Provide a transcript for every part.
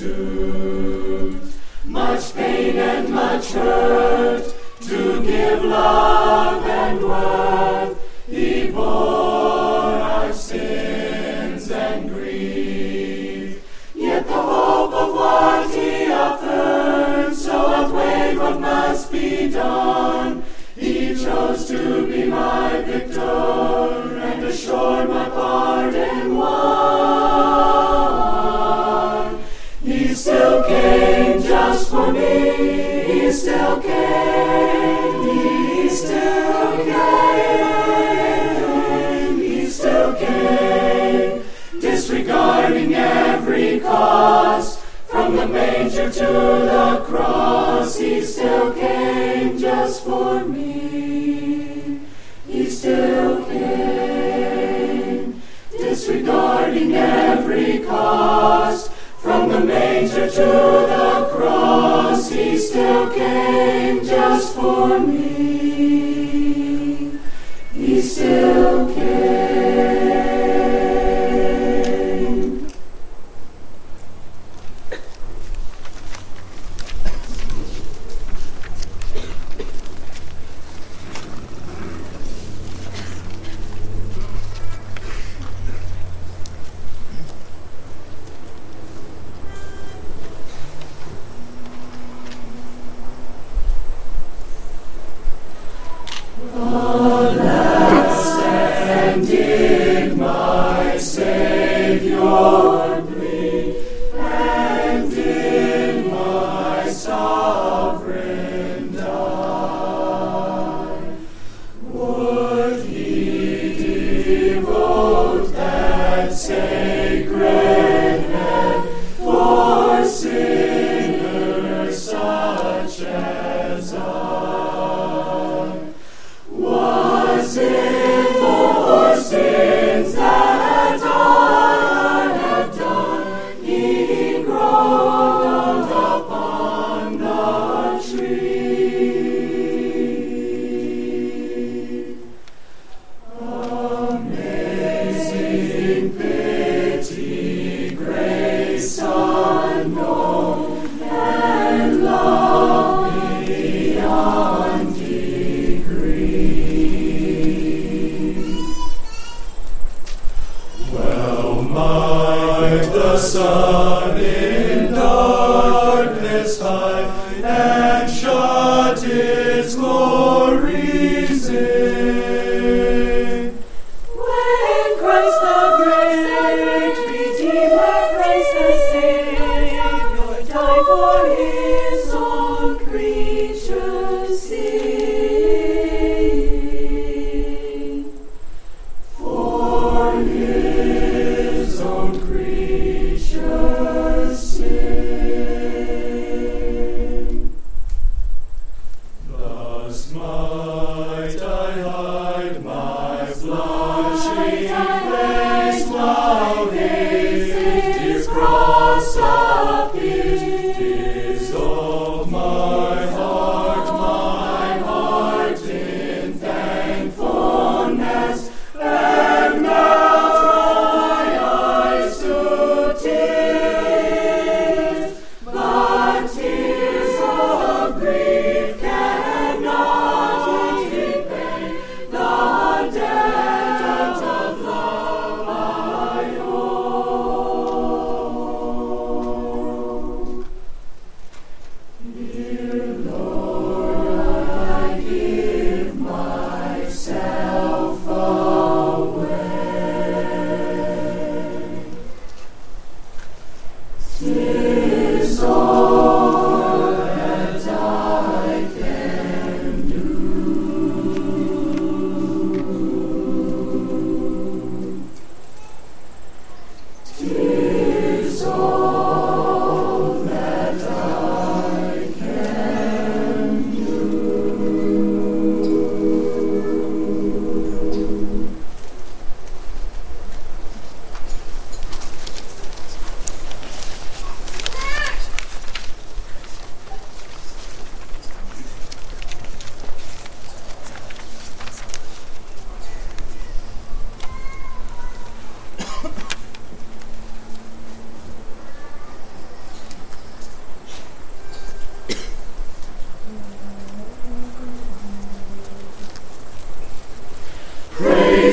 pursuit. Much pain and much hurt to give love and worth. He bore our sins and grief. Yet the hope of what he offered so outweighed what must be done. He chose to be my victor and assured my pardon won. He still came just for me. He still came. He still came. He still came. Disregarding every cost, from the manger to the cross, he still came just for me. He still came, disregarding every cost, from the manger to the cross, he still came just for me. He still came. To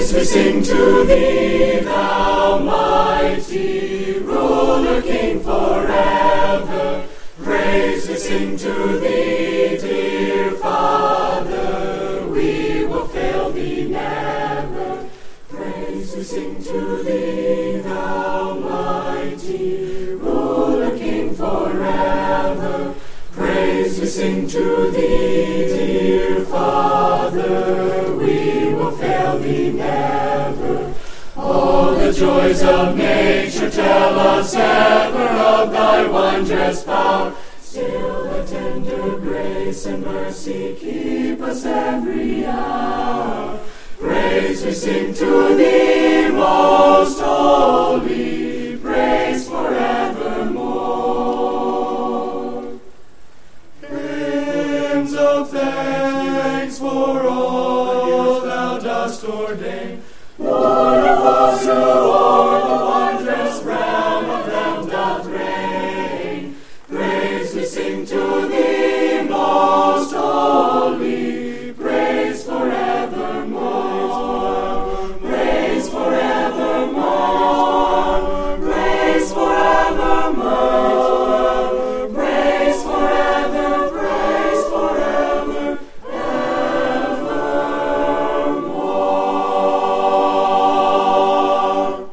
Praise we sing to thee, thou mighty ruler, King forever. Praise we sing to thee, dear Father, we will fail thee never. Praise we sing to thee, thou mighty ruler, King forever. Praise we sing to thee, dear Father, we will fail thee never. All the joys of nature tell us ever of thy wondrous power. Still the tender grace and mercy keep us every hour. Praise we sing to thee, most holy, praise forevermore. Hymns of thanks for all thou dost ordain, wonderful through all the wondrous realm of them doth reign. Praise we sing to thee, most holy, praise forevermore. Praise forevermore. Praise forevermore. Praise forever, praise forever, evermore.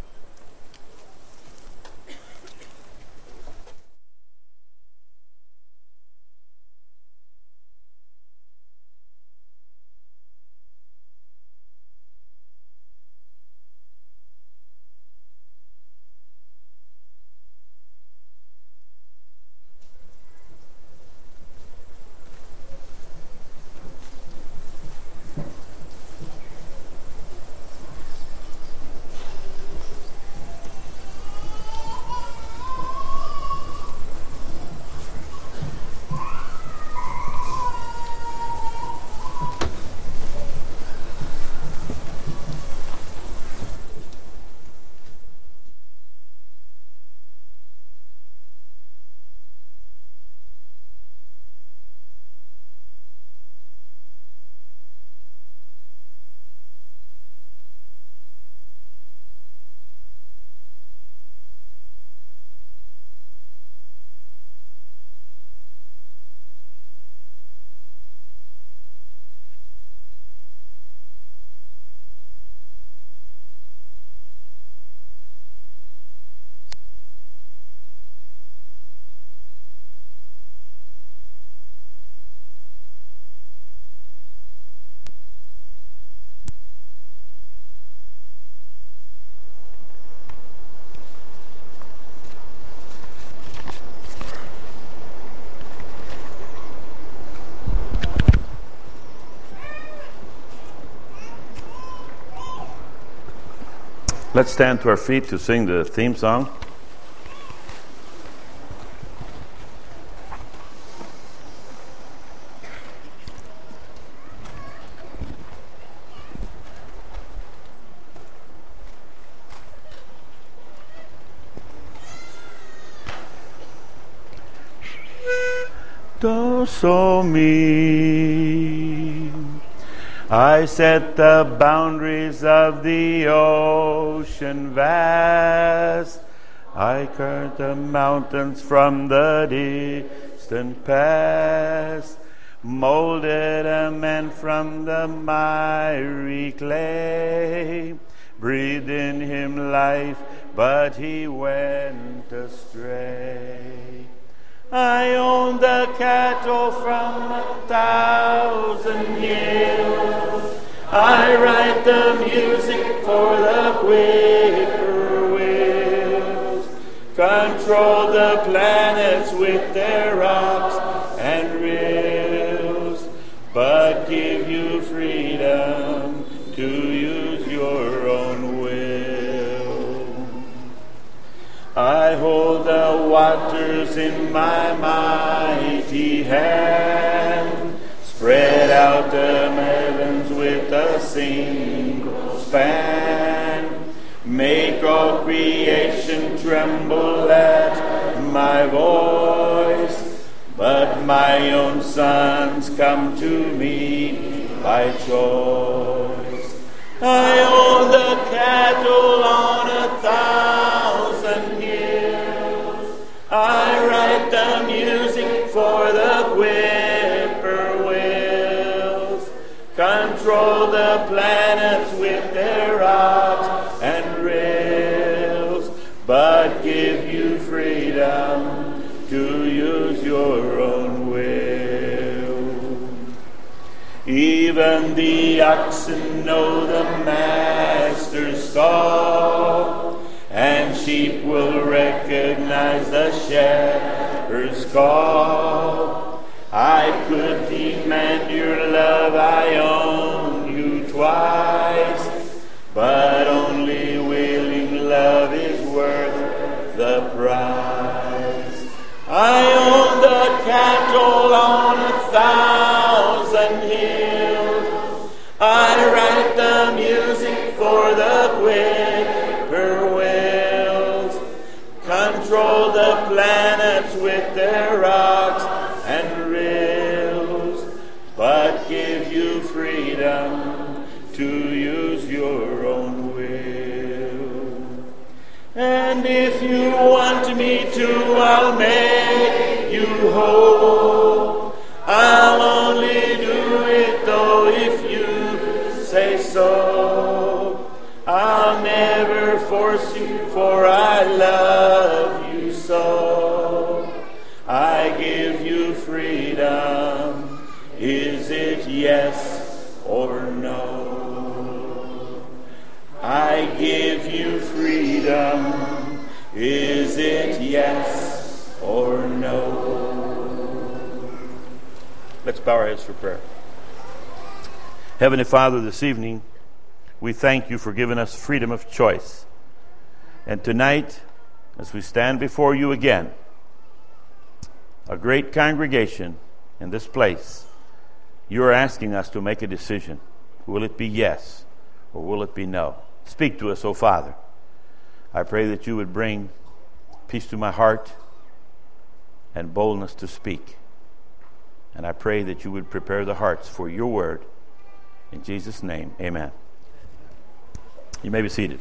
Let's stand to our feet to sing the theme song. Do so me. I set the boundaries of the ocean vast. I curved the mountains from the distant past. Molded a man from the miry clay. Breathed in him life, but he went astray. I own the cattle from 1,000 hills. I write the music for the whippoorwills. Control the planets with their rocks and rills, but give you freedom to use your own will. I hold the waters in my mighty hand, spread out the heavens with a single span, make all creation tremble at my voice, but my own sons come to me by choice. I own the cattle on 1,000 hills. I write the music for the whippoorwills. Control the planets with their rods and rails, but give you freedom to use your own will. Even the oxen know the master's stall, and sheep will recognize the shepherd's call. I could demand your love, I own you twice, but only willing love is worth the price. I own the cattle on 1,000 hills. I write the music for the whippoorwills. Control the planets with their rocks and rills, but give you freedom to use your own will. And if you want me to, I'll make you whole. I'll only do it though if you say so. I'll never force you, for I love you so. I give you freedom. Is it yes or no? I give you freedom. Is it yes or no? Let's bow our heads for prayer. Heavenly Father, this evening, we thank you for giving us freedom of choice. And tonight, as we stand before you again, a great congregation in this place, you are asking us to make a decision. Will it be yes or will it be no? Speak to us, O Father. I pray that you would bring peace to my heart and boldness to speak. And I pray that you would prepare the hearts for your word. In Jesus' name, amen. You may be seated.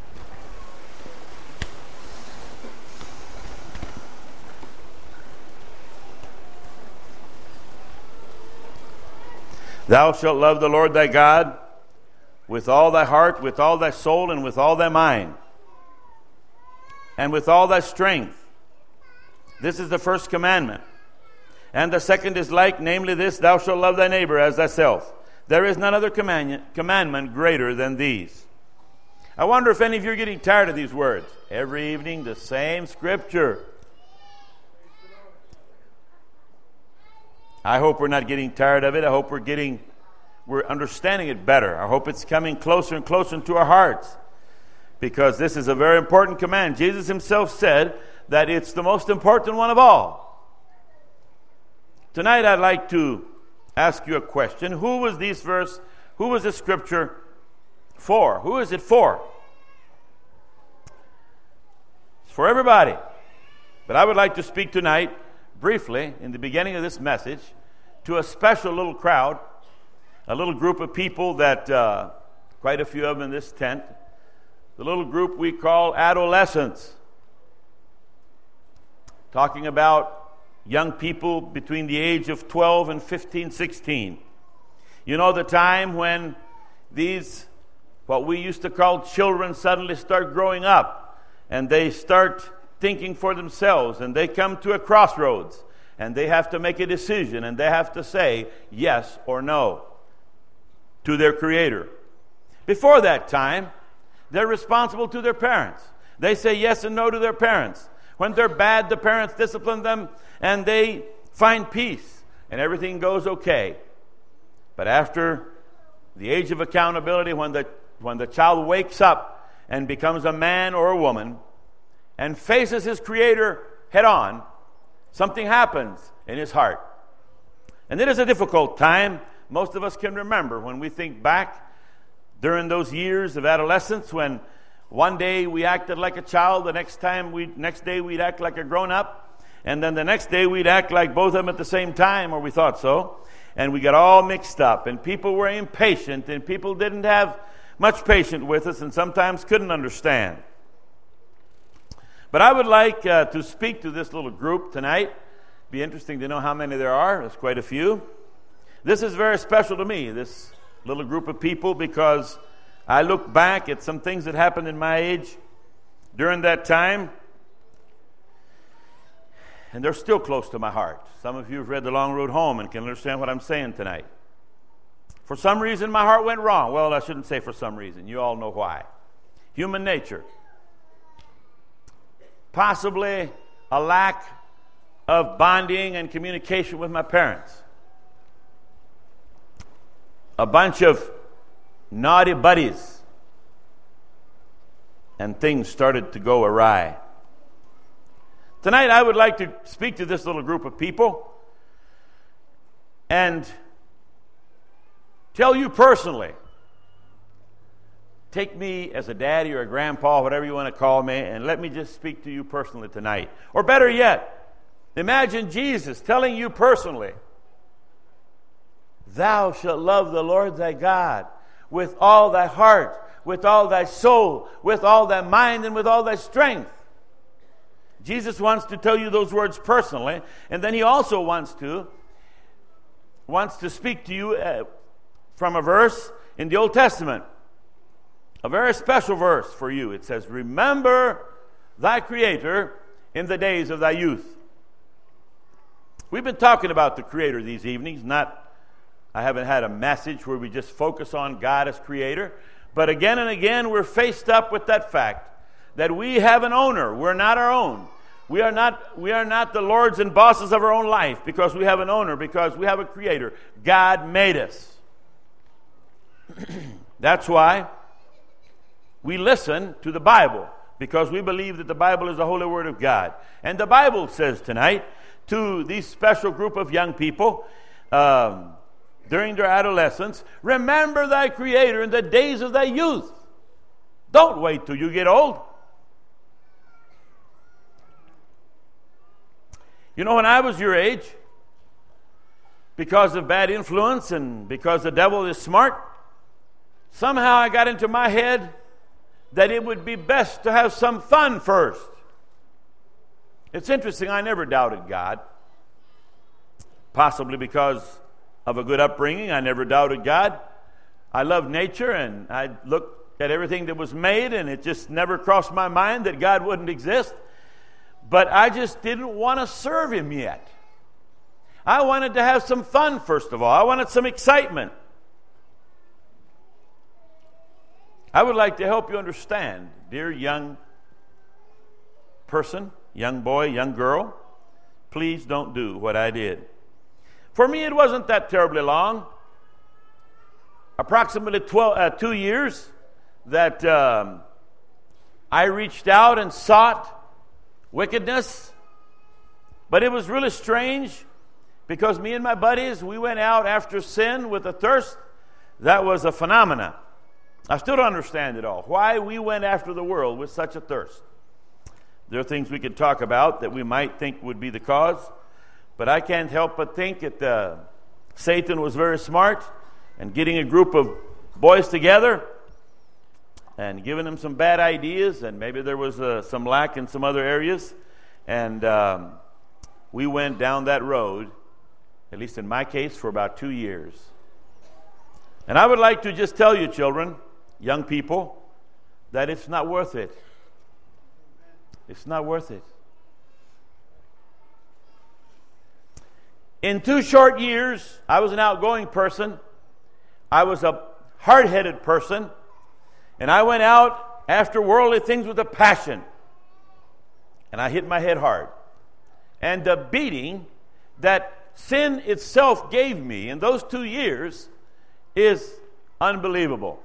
Thou shalt love the Lord thy God with all thy heart, with all thy soul, and with all thy mind, and with all thy strength. This is the first commandment. And the second is like, namely this, thou shalt love thy neighbor as thyself. There is none other commandment greater than these. I wonder if any of you are getting tired of these words. Every evening, the same scripture. I hope we're not getting tired of it. I hope we're understanding it better. I hope it's coming closer and closer into our hearts, because this is a very important command. Jesus himself said that it's the most important one of all. Tonight I'd like to ask you a question. Who was this scripture for? Who is it for? It's for everybody. But I would like to speak tonight briefly, in the beginning of this message, to a special little crowd, a little group of people that, quite a few of them in this tent, the little group we call adolescents. Talking about young people between the age of 12 and 15, 16. You know, the time when these, what we used to call children, suddenly start growing up, and they start thinking for themselves, and they come to a crossroads, and they have to make a decision, and they have to say yes or no to their Creator. Before that time, they're responsible to their parents. They say yes and no to their parents. When they're bad, the parents discipline them, and they find peace, and everything goes okay. But after the age of accountability, when the child wakes up and becomes a man or a woman, and faces his Creator head on, something happens in his heart. And it is a difficult time. Most of us can remember when we think back during those years of adolescence, when one day we acted like a child, the next day we'd act like a grown-up, and then the next day we'd act like both of them at the same time, or we thought so. And we got all mixed up, and people were impatient, and people didn't have much patient with us and sometimes couldn't understand. But I would like to speak to this little group tonight. Be interesting to know how many there are. There's quite a few. This is very special to me, this little group of people, because I look back at some things that happened in my age during that time, and they're still close to my heart. Some of you have read The Long Road Home and can understand what I'm saying tonight. For some reason, my heart went wrong. Well, I shouldn't say for some reason. You all know why. Human nature. Possibly a lack of bonding and communication with my parents. A bunch of naughty buddies. And things started to go awry. Tonight I would like to speak to this little group of people and tell you personally. Take me as a daddy or a grandpa, whatever you want to call me, and let me just speak to you personally tonight. Or better yet, imagine Jesus telling you personally, "Thou shalt love the Lord thy God with all thy heart, with all thy soul, with all thy mind, and with all thy strength." Jesus wants to tell you those words personally, and then he also wants to speak to you from a verse in the Old Testament. A very special verse for you. It says, "Remember thy Creator in the days of thy youth." We've been talking about the Creator these evenings. I haven't had a message where we just focus on God as Creator. But again and again, we're faced up with that fact that we have an owner. We're not our own. We are not the lords and bosses of our own life, because we have an owner, because we have a Creator. God made us. That's why we listen to the Bible, because we believe that the Bible is the Holy Word of God. And the Bible says tonight to these special group of young people during their adolescence, "Remember thy Creator in the days of thy youth." Don't wait till you get old. You know, when I was your age, because of bad influence and because the devil is smart, somehow I got into my head that it would be best to have some fun first. It's interesting, I never doubted God. Possibly because of a good upbringing, I never doubted God. I loved nature, and I looked at everything that was made, and it just never crossed my mind that God wouldn't exist. But I just didn't want to serve Him yet. I wanted to have some fun, first of all. I wanted some excitement. I would like to help you understand, dear young person, young boy, young girl, please don't do what I did. For me, it wasn't that terribly long. Approximately 2 years that I reached out and sought wickedness. But it was really strange, because me and my buddies, we went out after sin with a thirst. That was a phenomena. I still don't understand it all. Why we went after the world with such a thirst. There are things we could talk about that we might think would be the cause. But I can't help but think that Satan was very smart and getting a group of boys together and giving them some bad ideas, and maybe there was some lack in some other areas. And we went down that road, at least in my case, for about 2 years. And I would like to just tell you, children, young people, that it's not worth it. It's not worth it. In 2 short years, I was an outgoing person. I was a hard-headed person. And I went out after worldly things with a passion. And I hit my head hard. And the beating that sin itself gave me in those 2 years is unbelievable.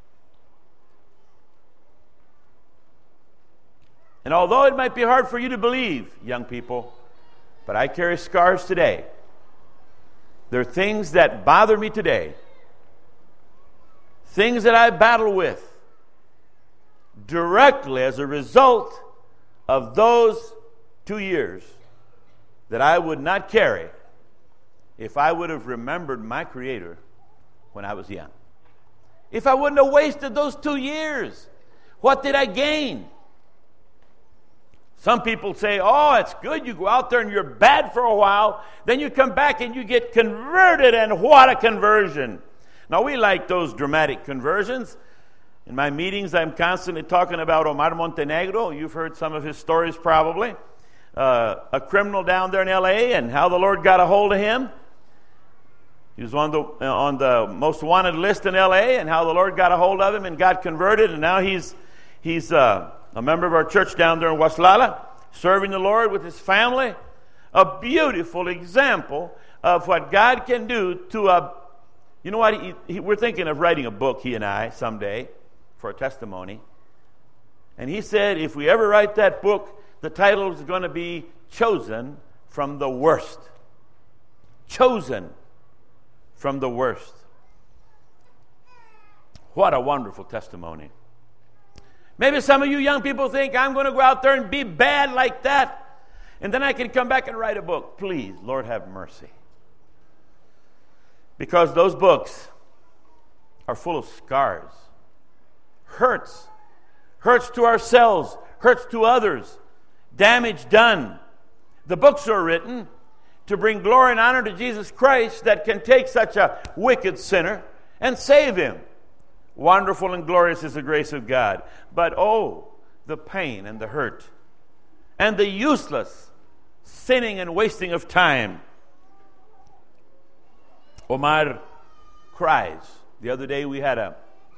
And although it might be hard for you to believe, young people, but I carry scars today. There are things that bother me today. Things that I battle with directly as a result of those 2 years that I would not carry if I would have remembered my Creator when I was young. if I wouldn't have wasted those 2 years? What did I gain? Some people say, oh, it's good. You go out there and you're bad for a while. Then you come back and you get converted, and what a conversion. Now, we like those dramatic conversions. In my meetings, I'm constantly talking about Omar Montenegro. You've heard some of his stories probably. A criminal down there in L.A. and how the Lord got a hold of him. He was on the most wanted list in L.A. and how the Lord got a hold of him and got converted. And now he's a member of our church down there in Waslala, serving the Lord with his family. A beautiful example of what God can do to you know what? We're thinking of writing a book, he and I, someday, for a testimony. And he said, if we ever write that book, the title is going to be Chosen from the Worst. Chosen from the worst. What a wonderful testimony. Maybe some of you young people think, I'm going to go out there and be bad like that, and then I can come back and write a book. Please, Lord, have mercy. Because those books are full of scars. Hurts to ourselves, hurts to others, damage done. The books are written to bring glory and honor to Jesus Christ that can take such a wicked sinner and save him. Wonderful and glorious is the grace of God. But oh, the pain and the hurt and the useless sinning and wasting of time. Omar cries. The other day we had a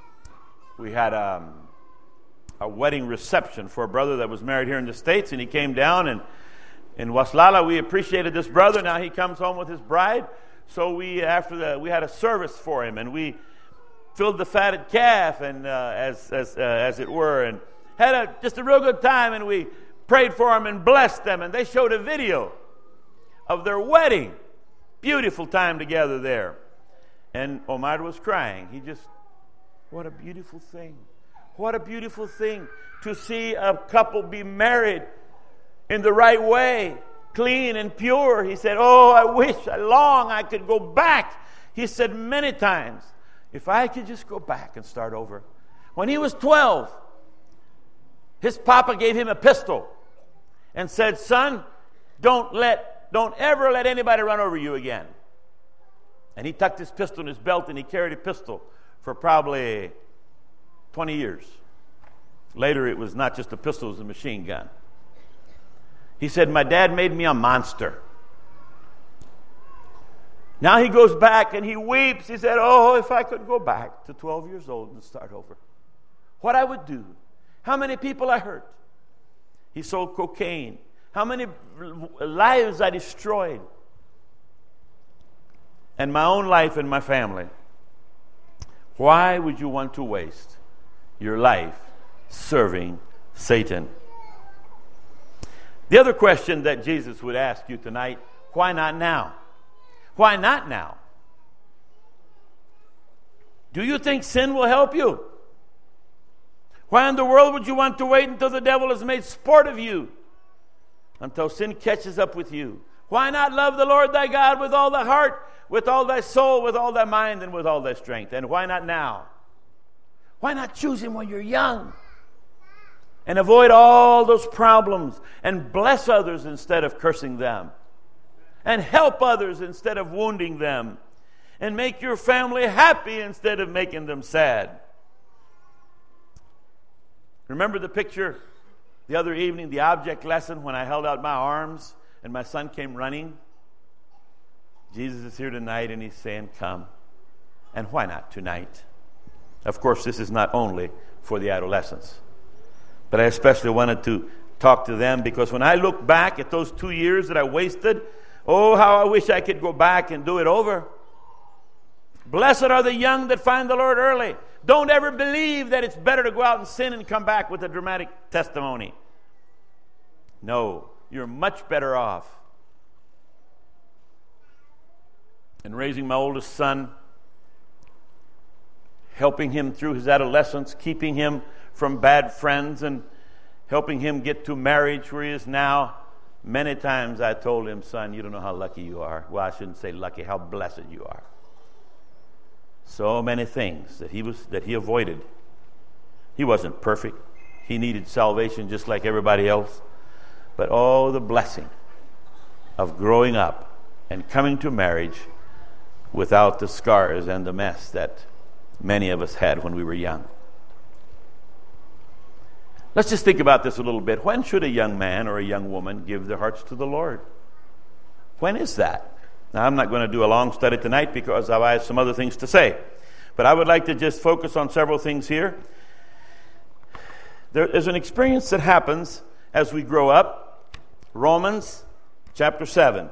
wedding reception for a brother that was married here in the States, and he came down, and in Waslala we appreciated this brother. Now he comes home with his bride, so we had a service for him, and we filled the fatted calf, and as it were, and had just a real good time, and we prayed for them and blessed them, and they showed a video of their wedding. Beautiful time together there. And Omar was crying. What a beautiful thing. What a beautiful thing to see a couple be married in the right way, clean and pure. He said, oh, I long I could go back. He said many times, if I could just go back and start over. When he was 12, his papa gave him a pistol and said, son, don't ever let anybody run over you again. And he tucked his pistol in his belt, and he carried a pistol for probably 20 years. Later, it was not just a pistol, it was a machine gun. He said, my dad made me a monster. Now he goes back and he weeps. He said, oh, if I could go back to 12 years old and start over. What I would do. How many people I hurt. He sold cocaine. How many lives I destroyed. And my own life and my family. Why would you want to waste your life serving Satan? The other question that Jesus would ask you tonight, why not now? Why not now? Do you think sin will help you? Why in the world would you want to wait until the devil has made sport of you? Until sin catches up with you. Why not love the Lord thy God with all thy heart, with all thy soul, with all thy mind, and with all thy strength? And why not now? Why not choose him when you're young? And avoid all those problems and bless others instead of cursing them. And help others instead of wounding them. And make your family happy instead of making them sad. Remember the picture the other evening, the object lesson, when I held out my arms and my son came running? Jesus is here tonight and he's saying, come. And why not tonight? Of course, this is not only for the adolescents. But I especially wanted to talk to them because when I look back at those 2 years that I wasted, oh, how I wish I could go back and do it over. Blessed are the young that find the Lord early. Don't ever believe that it's better to go out and sin and come back with a dramatic testimony. No, you're much better off. In raising my oldest son, helping him through his adolescence, keeping him from bad friends, and helping him get to marriage where he is now. Many times I told him, son, you don't know how lucky you are. Well, I shouldn't say lucky, how blessed you are. So many things that he avoided. He wasn't perfect. He needed salvation just like everybody else. But oh, the blessing of growing up and coming to marriage without the scars and the mess that many of us had when we were young. Let's just think about this a little bit. When should a young man or a young woman give their hearts to the Lord? When is that? Now, I'm not going to do a long study tonight because I have some other things to say. But I would like to just focus on several things here. There is an experience that happens as we grow up. Romans chapter 7.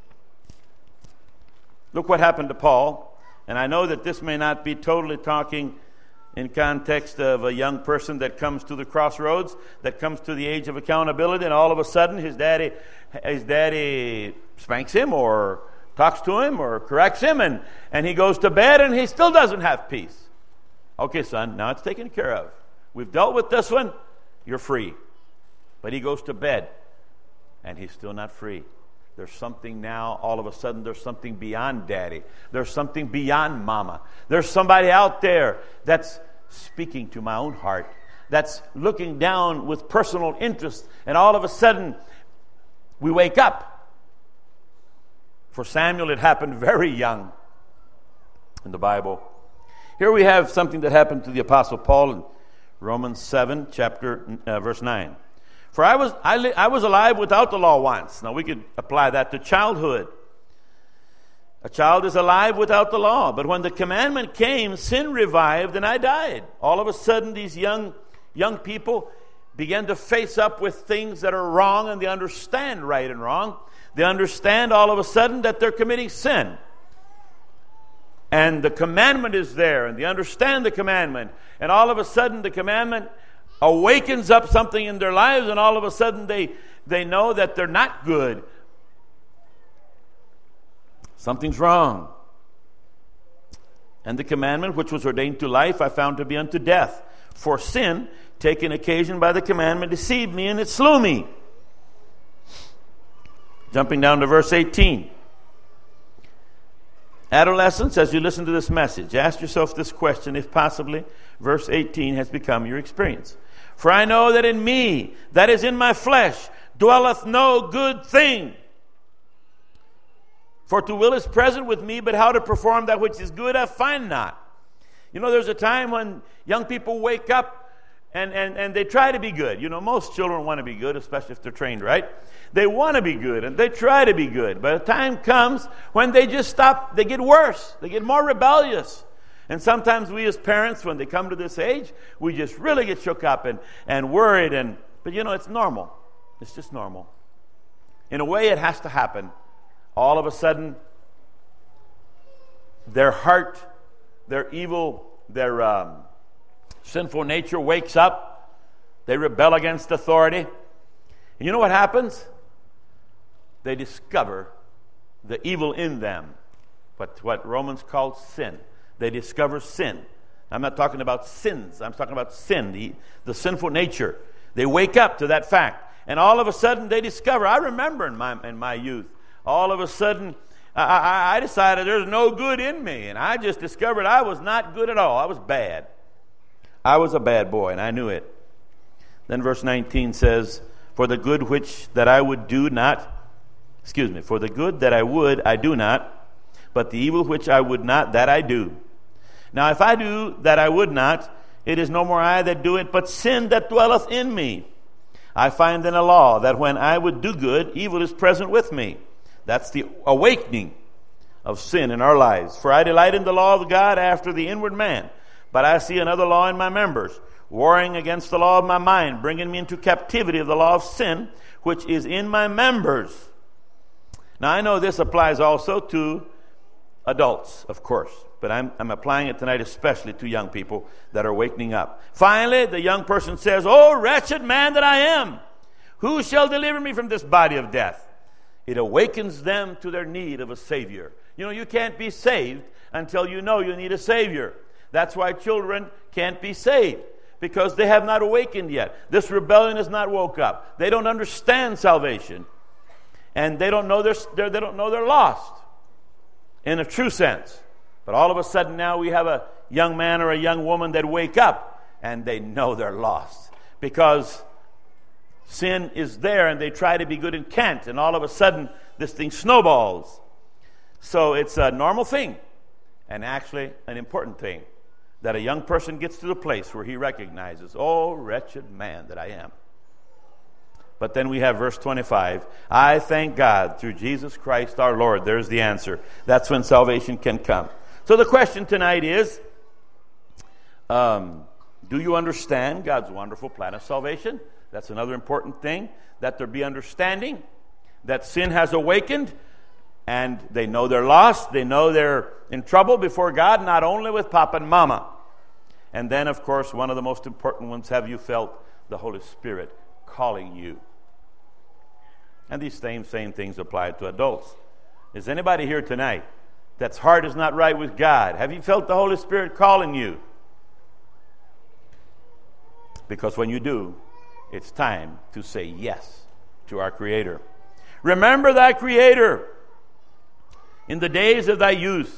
Look what happened to Paul. And I know that this may not be totally talking in context of a young person that comes to the crossroads, that comes to the age of accountability, and all of a sudden his daddy spanks him or talks to him or corrects him, and he goes to bed and he still doesn't have peace. Okay, son, now it's taken care of. We've dealt with this one. You're free. But he goes to bed and he's still not free. There's something now, all of a sudden, there's something beyond daddy. There's something beyond mama. There's somebody out there that's speaking to my own heart, that's looking down with personal interest, and all of a sudden, we wake up. For Samuel, it happened very young in the Bible. Here we have something that happened to the Apostle Paul in Romans 7, verse 9. For I was alive without the law once. Now we could apply that to childhood. A child is alive without the law. But when the commandment came, sin revived and I died. All of a sudden these young people began to face up with things that are wrong, and they understand right and wrong. They understand all of a sudden that they're committing sin. And the commandment is there, and they understand the commandment. And all of a sudden the commandment awakens up something in their lives, and all of a sudden they know that they're not good. Something's wrong. And the commandment which was ordained to life I found to be unto death. For sin, taking occasion by the commandment, deceived me, and it slew me. Jumping down to verse 18. Adolescents, as you listen to this message, ask yourself this question, if possibly verse 18 has become your experience. For I know that in me, that is in my flesh, dwelleth no good thing. For to will is present with me, but how to perform that which is good I find not. You know, there's a time when young people wake up and they try to be good. You know, most children want to be good, especially if they're trained right. They want to be good and they try to be good. But a time comes when they just stop, they get worse. They get more rebellious. And sometimes we as parents, when they come to this age, we just really get shook up and worried. But you know, it's normal. It's just normal. In a way, it has to happen. All of a sudden, their heart, their evil, their sinful nature wakes up. They rebel against authority. And you know what happens? They discover the evil in them. What Romans calls sin. They discover sin. I'm not talking about sins. I'm talking about sin, the sinful nature. They wake up to that fact. And all of a sudden they discover, I remember in my youth, all of a sudden I decided there's no good in me. And I just discovered I was not good at all. I was bad. I was a bad boy, and I knew it. Then verse 19 says, for the good that I would, I do not, but the evil which I would not, that I do. Now if I do that I would not, it is no more I that do it, but sin that dwelleth in me. I find in a law that when I would do good, evil is present with me. That's the awakening of sin in our lives. For I delight in the law of God after the inward man, but I see another law in my members, warring against the law of my mind, bringing me into captivity of the law of sin, which is in my members. Now I know this applies also to adults, of course, but I'm applying it tonight especially to young people that are waking up. Finally, the young person says, oh, wretched man that I am, who shall deliver me from this body of death? It awakens them to their need of a Savior. You know, you can't be saved until you know you need a Savior. That's why children can't be saved, because they have not awakened yet. This rebellion has not woke up. They don't understand salvation, and they don't know they're lost in a true sense. But all of a sudden now we have a young man or a young woman that wake up and they know they're lost because sin is there and they try to be good and can't, and all of a sudden this thing snowballs. So it's a normal thing, and actually an important thing, that a young person gets to the place where he recognizes, oh, wretched man that I am. But then we have verse 25, I thank God through Jesus Christ our Lord. There's the answer. That's when salvation can come. So the question tonight is, do you understand God's wonderful plan of salvation? That's another important thing, that there be understanding, that sin has awakened, and they know they're lost, they know they're in trouble before God, not only with Papa and Mama. And then, of course, one of the most important ones, have you felt the Holy Spirit calling you? And these same things apply to adults. Is anybody here tonight that's heart is not right with God? Have you felt the Holy Spirit calling you? Because when you do, it's time to say yes to our Creator. Remember thy Creator in the days of thy youth.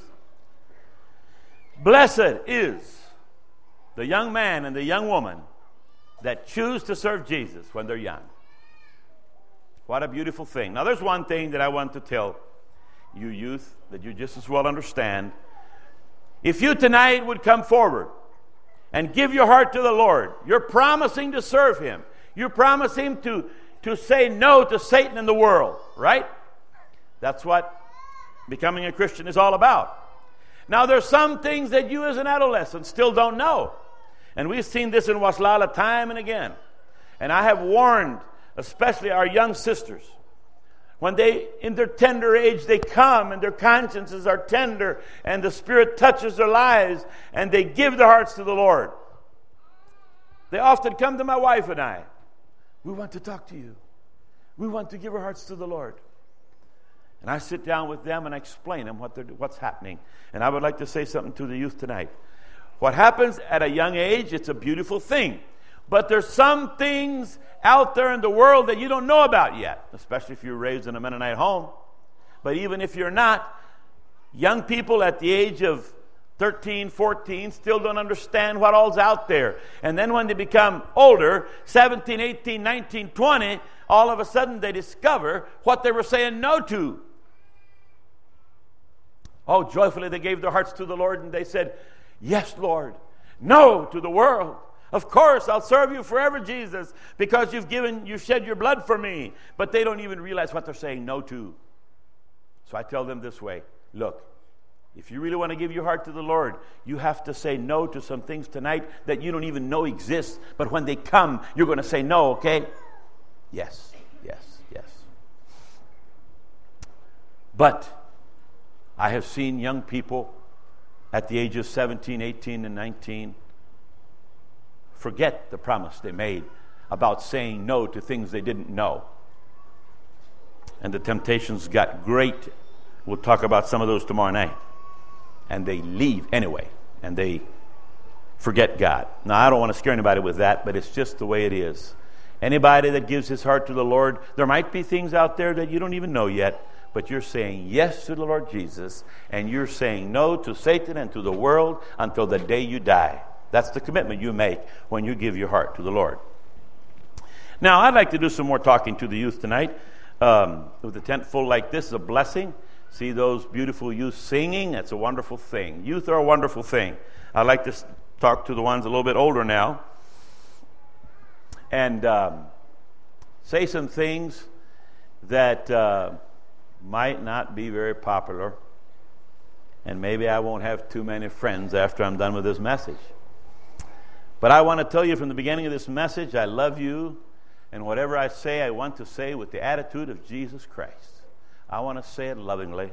Blessed is the young man and the young woman that choose to serve Jesus when they're young. What a beautiful thing. Now there's one thing that I want to tell you youth that you just as well understand. If you tonight would come forward and give your heart to the Lord, you're promising to serve Him. You promise Him to say no to Satan and the world, right? That's what becoming a Christian is all about. Now, there's some things that you as an adolescent still don't know. And we've seen this in Waslala time and again. And I have warned, especially our young sisters, when they, in their tender age, they come and their consciences are tender and the Spirit touches their lives and they give their hearts to the Lord. They often come to my wife and I. We want to talk to you. We want to give our hearts to the Lord. And I sit down with them and I explain them what's happening. And I would like to say something to the youth tonight. What happens at a young age, it's a beautiful thing. But there's some things out there in the world that you don't know about yet, especially if you're raised in a Mennonite home. But even if you're not, young people at the age of 13, 14 still don't understand what all's out there. And then when they become older, 17, 18, 19, 20, all of a sudden they discover what they were saying no to. Oh, joyfully they gave their hearts to the Lord and they said, yes, Lord, no to the world. Of course, I'll serve you forever, Jesus, because you've shed your blood for me. But they don't even realize what they're saying no to. So I tell them this way, look, if you really want to give your heart to the Lord, you have to say no to some things tonight that you don't even know exist. But when they come, you're going to say no, okay? Yes, yes, yes. But I have seen young people at the age of 17, 18, and 19 forget the promise they made about saying no to things they didn't know. And the temptations got great. We'll talk about some of those tomorrow night. And they leave anyway, and they forget God. Now, I don't want to scare anybody with that, but it's just the way it is. Anybody that gives his heart to the Lord, there might be things out there that you don't even know yet, but you're saying yes to the Lord Jesus, and you're saying no to Satan and to the world until the day you die. That's the commitment you make when you give your heart to the Lord. Now, I'd like to do some more talking to the youth tonight. With the tent full like this is a blessing. See those beautiful youth singing? That's a wonderful thing. Youth are a wonderful thing. I'd like to talk to the ones a little bit older now and say some things that might not be very popular, and maybe I won't have too many friends after I'm done with this message. But I want to tell you from the beginning of this message, I love you, and whatever I say, I want to say with the attitude of Jesus Christ. I want to say it lovingly.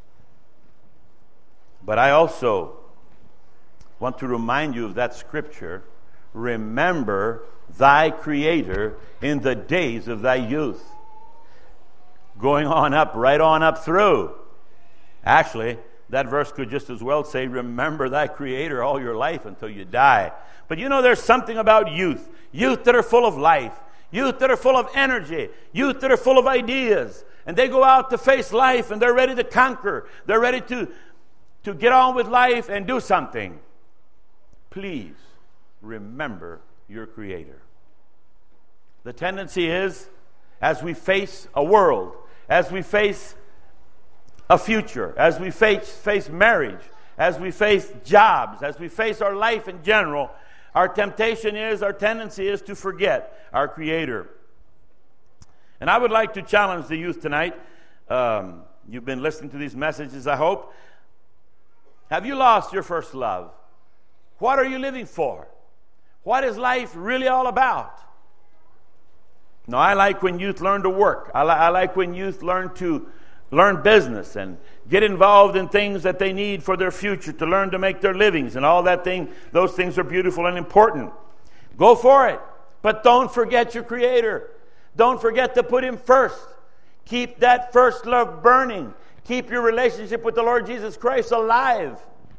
But I also want to remind you of that scripture. Remember thy Creator in the days of thy youth. Going on up, right on up through. Actually, that verse could just as well say, remember thy Creator all your life until you die. But you know, there's something about youth. Youth that are full of life. Youth that are full of energy. Youth that are full of ideas. And they go out to face life and they're ready to conquer. They're ready to to get on with life and do something, please remember your Creator. The tendency is, as we face a world, as we face a future, as we face marriage, as we face jobs, as we face our life in general, our tendency is to forget our Creator. And I would like to challenge the youth tonight. You've been listening to these messages, I hope. Have you lost your first love? What are you living for? What is life really all about? No, I like when youth learn to work. I like when youth learn business and get involved in things that they need for their future, to learn to make their livings and all that thing. Those things are beautiful and important. Go for it. But don't forget your Creator. Don't forget to put Him first. Keep that first love burning. Keep your relationship with the Lord Jesus Christ alive.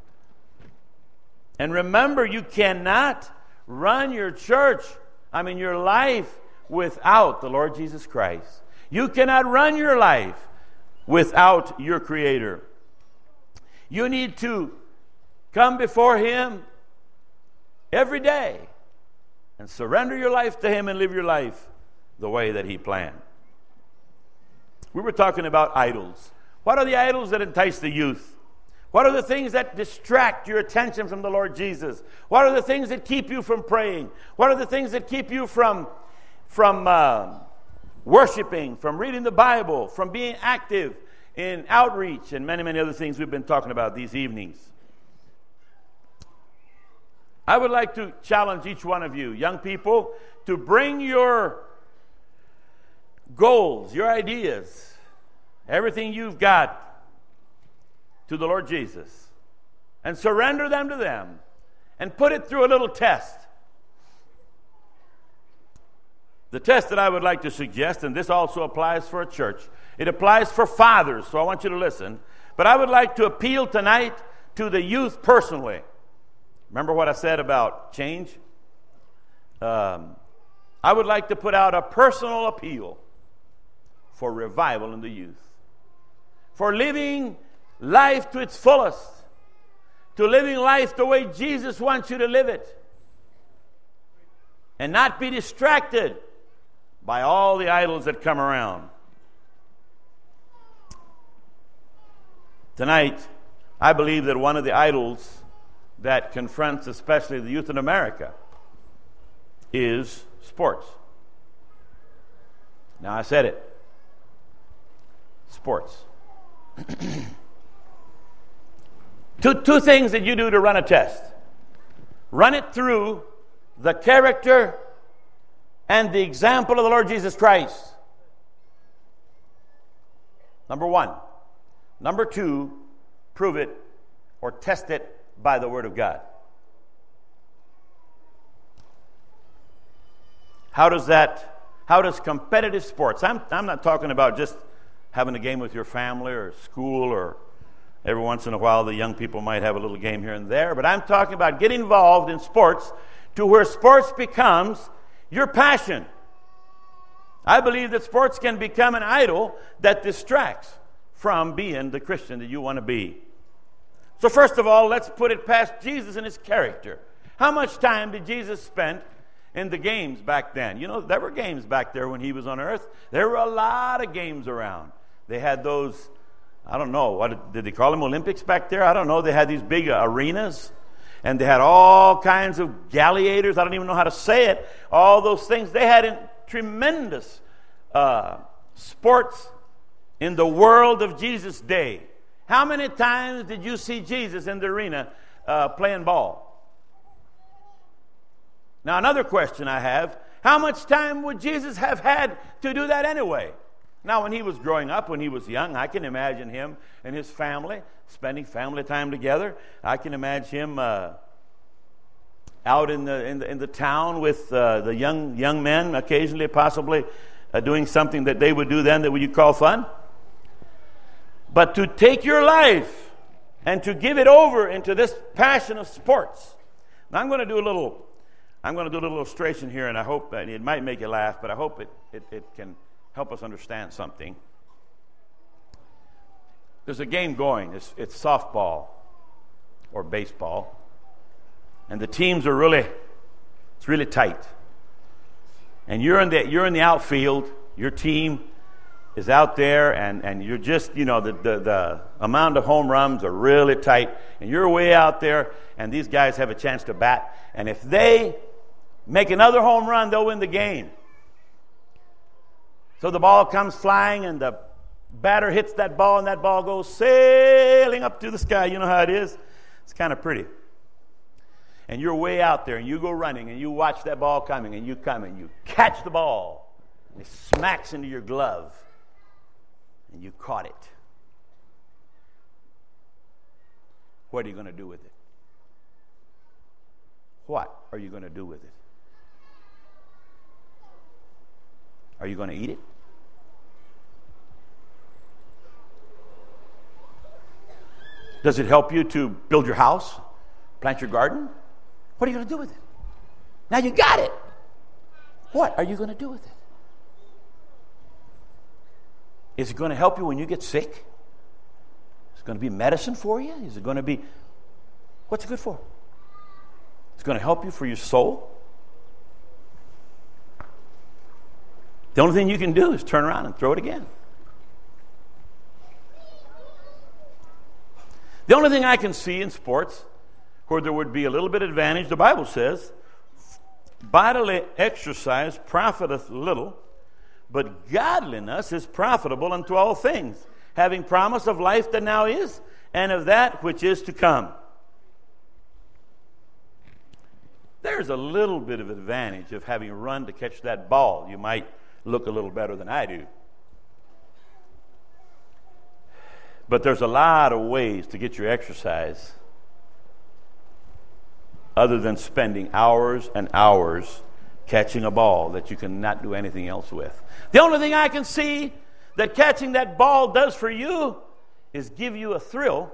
And remember, you cannot run your church, your life, without the Lord Jesus Christ. You cannot run your life without your Creator. You need to come before Him every day and surrender your life to Him and live your life the way that He planned. We were talking about idols. What are the idols that entice the youth? What are the things that distract your attention from the Lord Jesus? What are the things that keep you from praying? What are the things that keep you from worshiping, from reading the Bible, from being active in outreach, and many, many other things we've been talking about these evenings? I would like to challenge each one of you, young people, to bring your goals, your ideas, everything you've got to the Lord Jesus, and surrender them to them, and put it through a little test. The test that I would like to suggest, and this also applies for a church, it applies for fathers, so I want you to listen, but I would like to appeal tonight to the youth personally. Remember what I said about change? I would like to put out a personal appeal for revival in the youth, for living life to its fullest, to living life the way Jesus wants you to live it, and not be distracted by all the idols that come around. Tonight, I believe that one of the idols that confronts especially the youth in America is sports. Now, I said it. Sports. Two things that you do to run a test. Run it through the character and the example of the Lord Jesus Christ. Number one. Number two, prove it or test it by the Word of God. How does competitive sports, I'm not talking about just having a game with your family or school, or every once in a while the young people might have a little game here and there, but I'm talking about getting involved in sports to where sports becomes your passion. I believe that sports can become an idol that distracts from being the Christian that you want to be. So first of all, let's put it past Jesus and His character. How much time did Jesus spend in the games back then? You know, there were games back there when He was on earth. There were a lot of games around. They had those, I don't know, what did they call them, Olympics back there? I don't know. They had these big arenas, and they had all kinds of gladiators. I don't even know how to say it. All those things. They had tremendous sports in the world of Jesus' day. How many times did you see Jesus in the arena playing ball? Now, another question I have, how much time would Jesus have had to do that anyway? Now, when He was growing up, when He was young, I can imagine Him and His family spending family time together. I can imagine Him out in the town with the young men, occasionally, possibly doing something that they would do then that you call fun. But to take your life and to give it over into this passion of sports. Now, I'm going to do a little illustration here, and I hope that it might make you laugh, but I hope it can help us understand something. There's a game going. It's softball. or baseball, and the teams are it's really tight. And you're in the outfield, your team is out there, and you're just, the amount of home runs are really tight, and you're way out there, and these guys have a chance to bat, and if they make another home run, they'll win the game. So the ball comes flying, and the batter hits that ball, and that ball goes sailing up to the sky. You know how it is? It's kind of pretty. And you're way out there, and you go running, and you watch that ball coming, and you come, and you catch the ball, and it smacks into your glove. And you caught it. What are you going to do with it? What are you going to do with it? Are you going to eat it? Does it help you to build your house, plant your garden? What are you going to do with it? Now you got it. What are you going to do with it? Is it going to help you when you get sick? Is it going to be medicine for you? Is it going to be... What's it good for? It's going to help you for your soul? The only thing you can do is turn around and throw it again. The only thing I can see in sports where there would be a little bit of advantage, the Bible says, bodily exercise profiteth little, but godliness is profitable unto all things, having promise of life that now is, and of that which is to come. There's a little bit of advantage of having run to catch that ball. You might look a little better than I do. But there's a lot of ways to get your exercise other than spending hours and hours catching a ball that you cannot do anything else with. The only thing I can see that catching that ball does for you is give you a thrill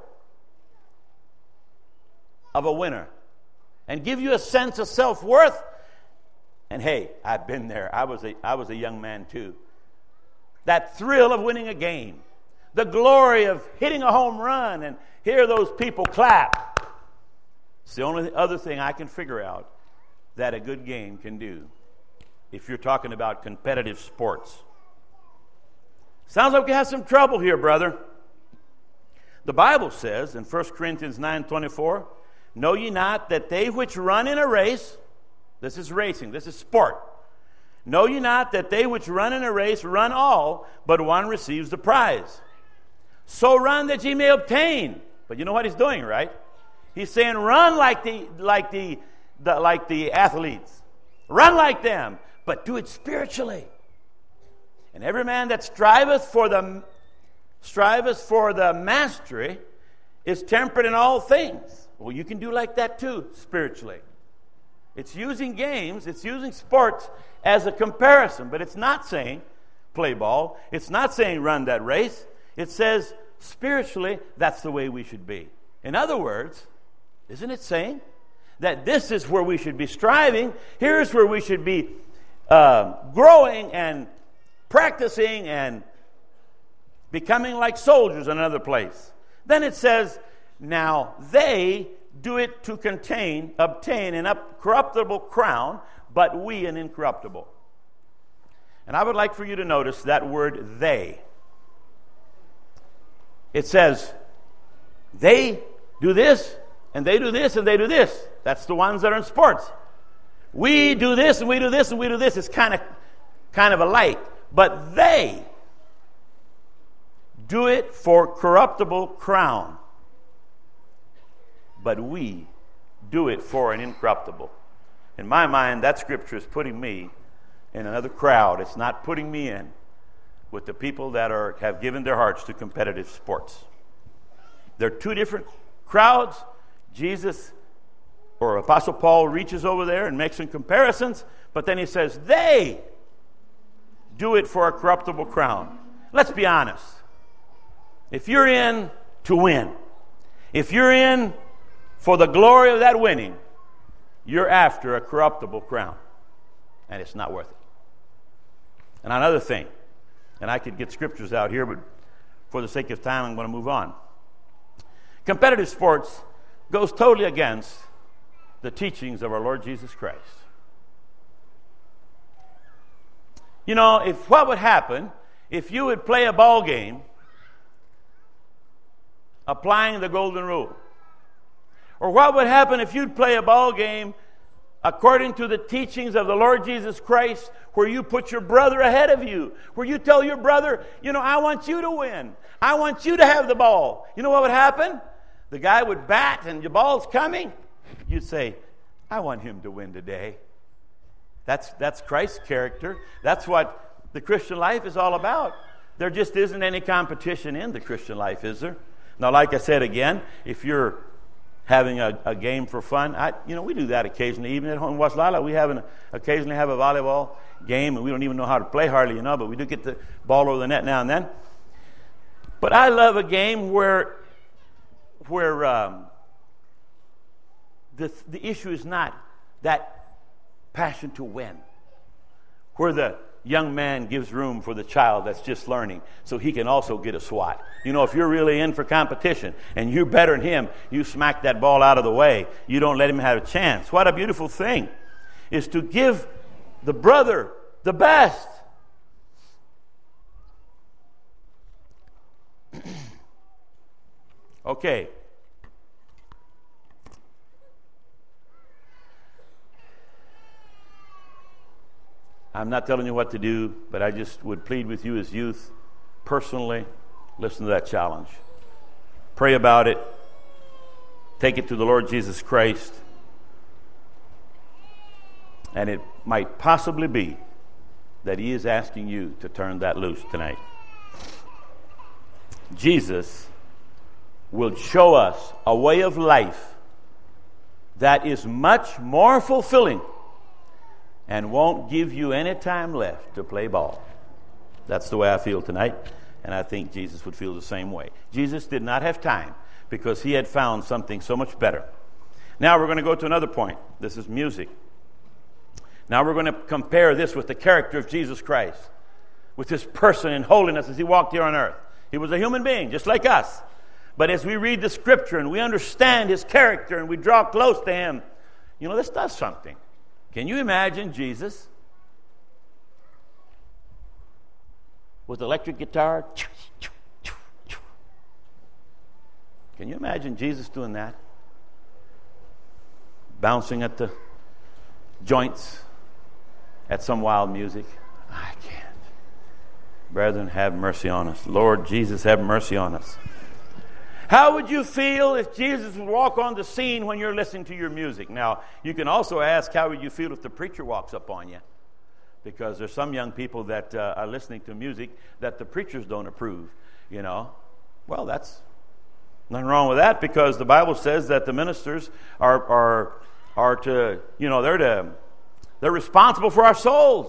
of a winner and give you a sense of self-worth. And hey, I've been there. I was a young man too. That thrill of winning a game, the glory of hitting a home run and hear those people clap. It's the only other thing I can figure out that a good game can do if you're talking about competitive sports. Sounds like we have some trouble here, brother. The Bible says in 1 Corinthians 9:24, know ye not that they which run in a race, this is racing, this is sport, know ye not that they which run in a race run all, but one receives the prize. So run that ye may obtain. But you know what he's doing, right? He's saying run like the athletes. Run like them, but do it spiritually. And every man that striveth for the mastery is temperate in all things. Well, you can do like that too, spiritually. It's using games, it's using sports as a comparison, but it's not saying play ball. It's not saying run that race. It says spiritually, that's the way we should be. In other words, isn't it saying that this is where we should be striving? Here's where we should be growing and practicing and becoming like soldiers in another place. Then it says, now they do it to obtain an incorruptible crown, but we an incorruptible. And I would like for you to notice that word they. It says, they do this, and they do this, and they do this. That's the ones that are in sports. We do this, and we do this, and we do this. It's kind of alike. But they do it for corruptible crown. But we do it for an incorruptible. In my mind, that scripture is putting me in another crowd. It's not putting me in with the people that have given their hearts to competitive sports. They're two different crowds. Jesus or Apostle Paul reaches over there and makes some comparisons, but then he says, they do it for a corruptible crown. Let's be honest. If you're in to win, if you're in for the glory of that winning, you're after a corruptible crown, and it's not worth it. And another thing, and I could get scriptures out here, but for the sake of time, I'm going to move on. Competitive sports goes totally against the teachings of our Lord Jesus Christ. You know, what would happen if you would play a ball game applying the golden rule? Or what would happen if you'd play a ball game according to the teachings of the Lord Jesus Christ, where you put your brother ahead of you, where you tell your brother, you know, I want you to win. I want you to have the ball. You know what would happen? The guy would bat and the ball's coming. You'd say, I want him to win today. That's Christ's character. That's what the Christian life is all about. There just isn't any competition in the Christian life, is there? Now, like I said again, if you're having a game for fun, we do that occasionally. Even at home in Waslala, we occasionally have a volleyball game, and we don't even know how to play hardly, but we do get the ball over the net now and then. But I love a game where the issue is not that passion to win, where the young man gives room for the child that's just learning so he can also get a swat. You know, if you're really in for competition and you're better than him, you smack that ball out of the way. You don't let him have a chance. What a beautiful thing is to give the brother the best. Okay. I'm not telling you what to do, but I just would plead with you as youth, personally, listen to that challenge. Pray about it. Take it to the Lord Jesus Christ. And it might possibly be that He is asking you to turn that loose tonight. Jesus will show us a way of life that is much more fulfilling and won't give you any time left to play ball. That's the way I feel tonight, and I think Jesus would feel the same way. Jesus did not have time because He had found something so much better. Now we're going to go to another point. This is music. Now we're going to compare this with the character of Jesus Christ, with His person in holiness as He walked here on earth. He was a human being, just like us. But as we read the Scripture and we understand His character and we draw close to Him, this does something. Can you imagine Jesus with electric guitar? Can you imagine Jesus doing that? Bouncing at the joints at some wild music? I can't. Brethren, have mercy on us. Lord Jesus, have mercy on us. How would you feel if Jesus would walk on the scene when you're listening to your music? Now, you can also ask, how would you feel if the preacher walks up on you? Because there's some young people that are listening to music that the preachers don't approve, Well, that's nothing wrong with that, because the Bible says that the ministers are to, they're responsible for our souls.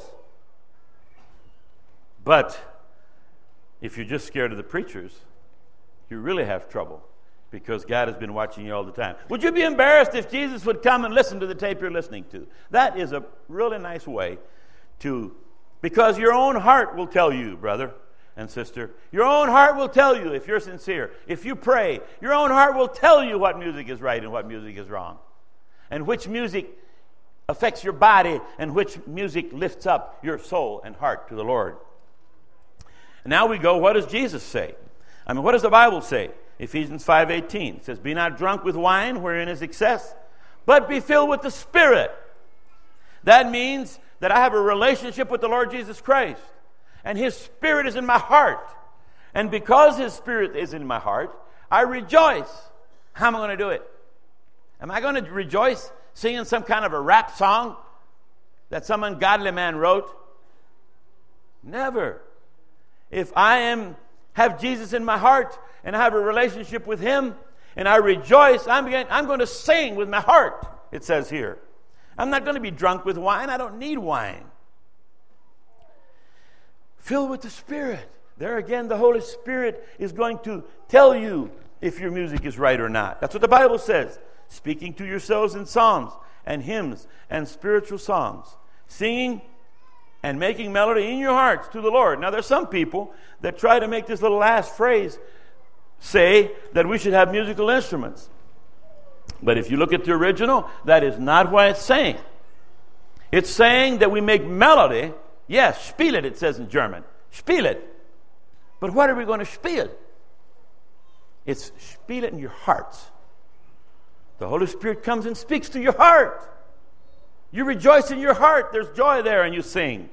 But if you're just scared of the preachers, you really have trouble, because God has been watching you all the time. Would you be embarrassed if Jesus would come and listen to the tape you're listening to? That is a really nice way because your own heart will tell you, brother and sister. Your own heart will tell you if you're sincere. If you pray, your own heart will tell you what music is right and what music is wrong, and which music affects your body and which music lifts up your soul and heart to the Lord. And now we go, what does Jesus say? What does the Bible say? Ephesians 5:18 says, "Be not drunk with wine, wherein is excess, but be filled with the Spirit." That means that I have a relationship with the Lord Jesus Christ, and His Spirit is in my heart. And because His Spirit is in my heart, I rejoice. How am I going to do it? Am I going to rejoice singing some kind of a rap song that some ungodly man wrote? Never. If I have Jesus in my heart and I have a relationship with Him and I rejoice, I'm going to sing with my heart, it says here. I'm not going to be drunk with wine. I don't need wine. Filled with the Spirit. There again, the Holy Spirit is going to tell you if your music is right or not. That's what the Bible says. Speaking to yourselves in psalms and hymns and spiritual songs, singing and making melody in your hearts to the Lord. Now, there's some people that try to make this little last phrase say that we should have musical instruments. But if you look at the original, that is not what it's saying. It's saying that we make melody. Yes, spiel it says in German. Spiel it. But what are we going to spiel? It's spiel it in your hearts. The Holy Spirit comes and speaks to your heart. You rejoice in your heart. There's joy there, and you sing.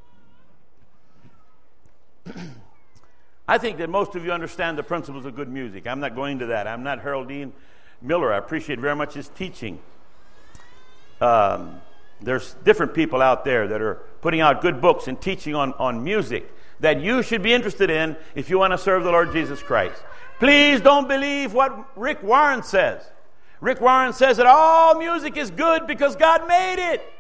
I think that most of you understand the principles of good music. I'm not going to that. I'm not Harold Dean Miller. I appreciate very much his teaching. There's different people out there that are putting out good books and teaching on music that you should be interested in if you want to serve the Lord Jesus Christ. Please don't believe what Rick Warren says. Rick Warren says that all music is good because God made it.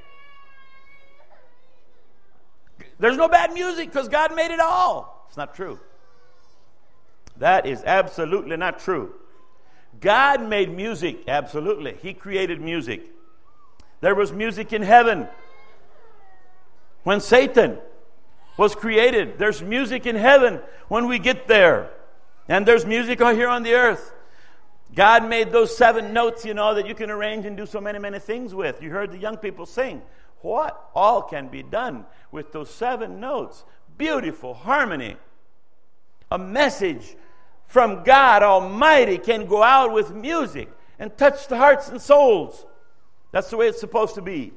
There's no bad music because God made it all. It's not true. That is absolutely not true. God made music, absolutely. He created music. There was music in heaven when Satan was created. There's music in heaven when we get there. And there's music here on the earth. God made those 7 notes, that you can arrange and do so many, many things with. You heard the young people sing. What all can be done with those 7 notes? Beautiful harmony. A message from God Almighty can go out with music and touch the hearts and souls. That's the way it's supposed to be.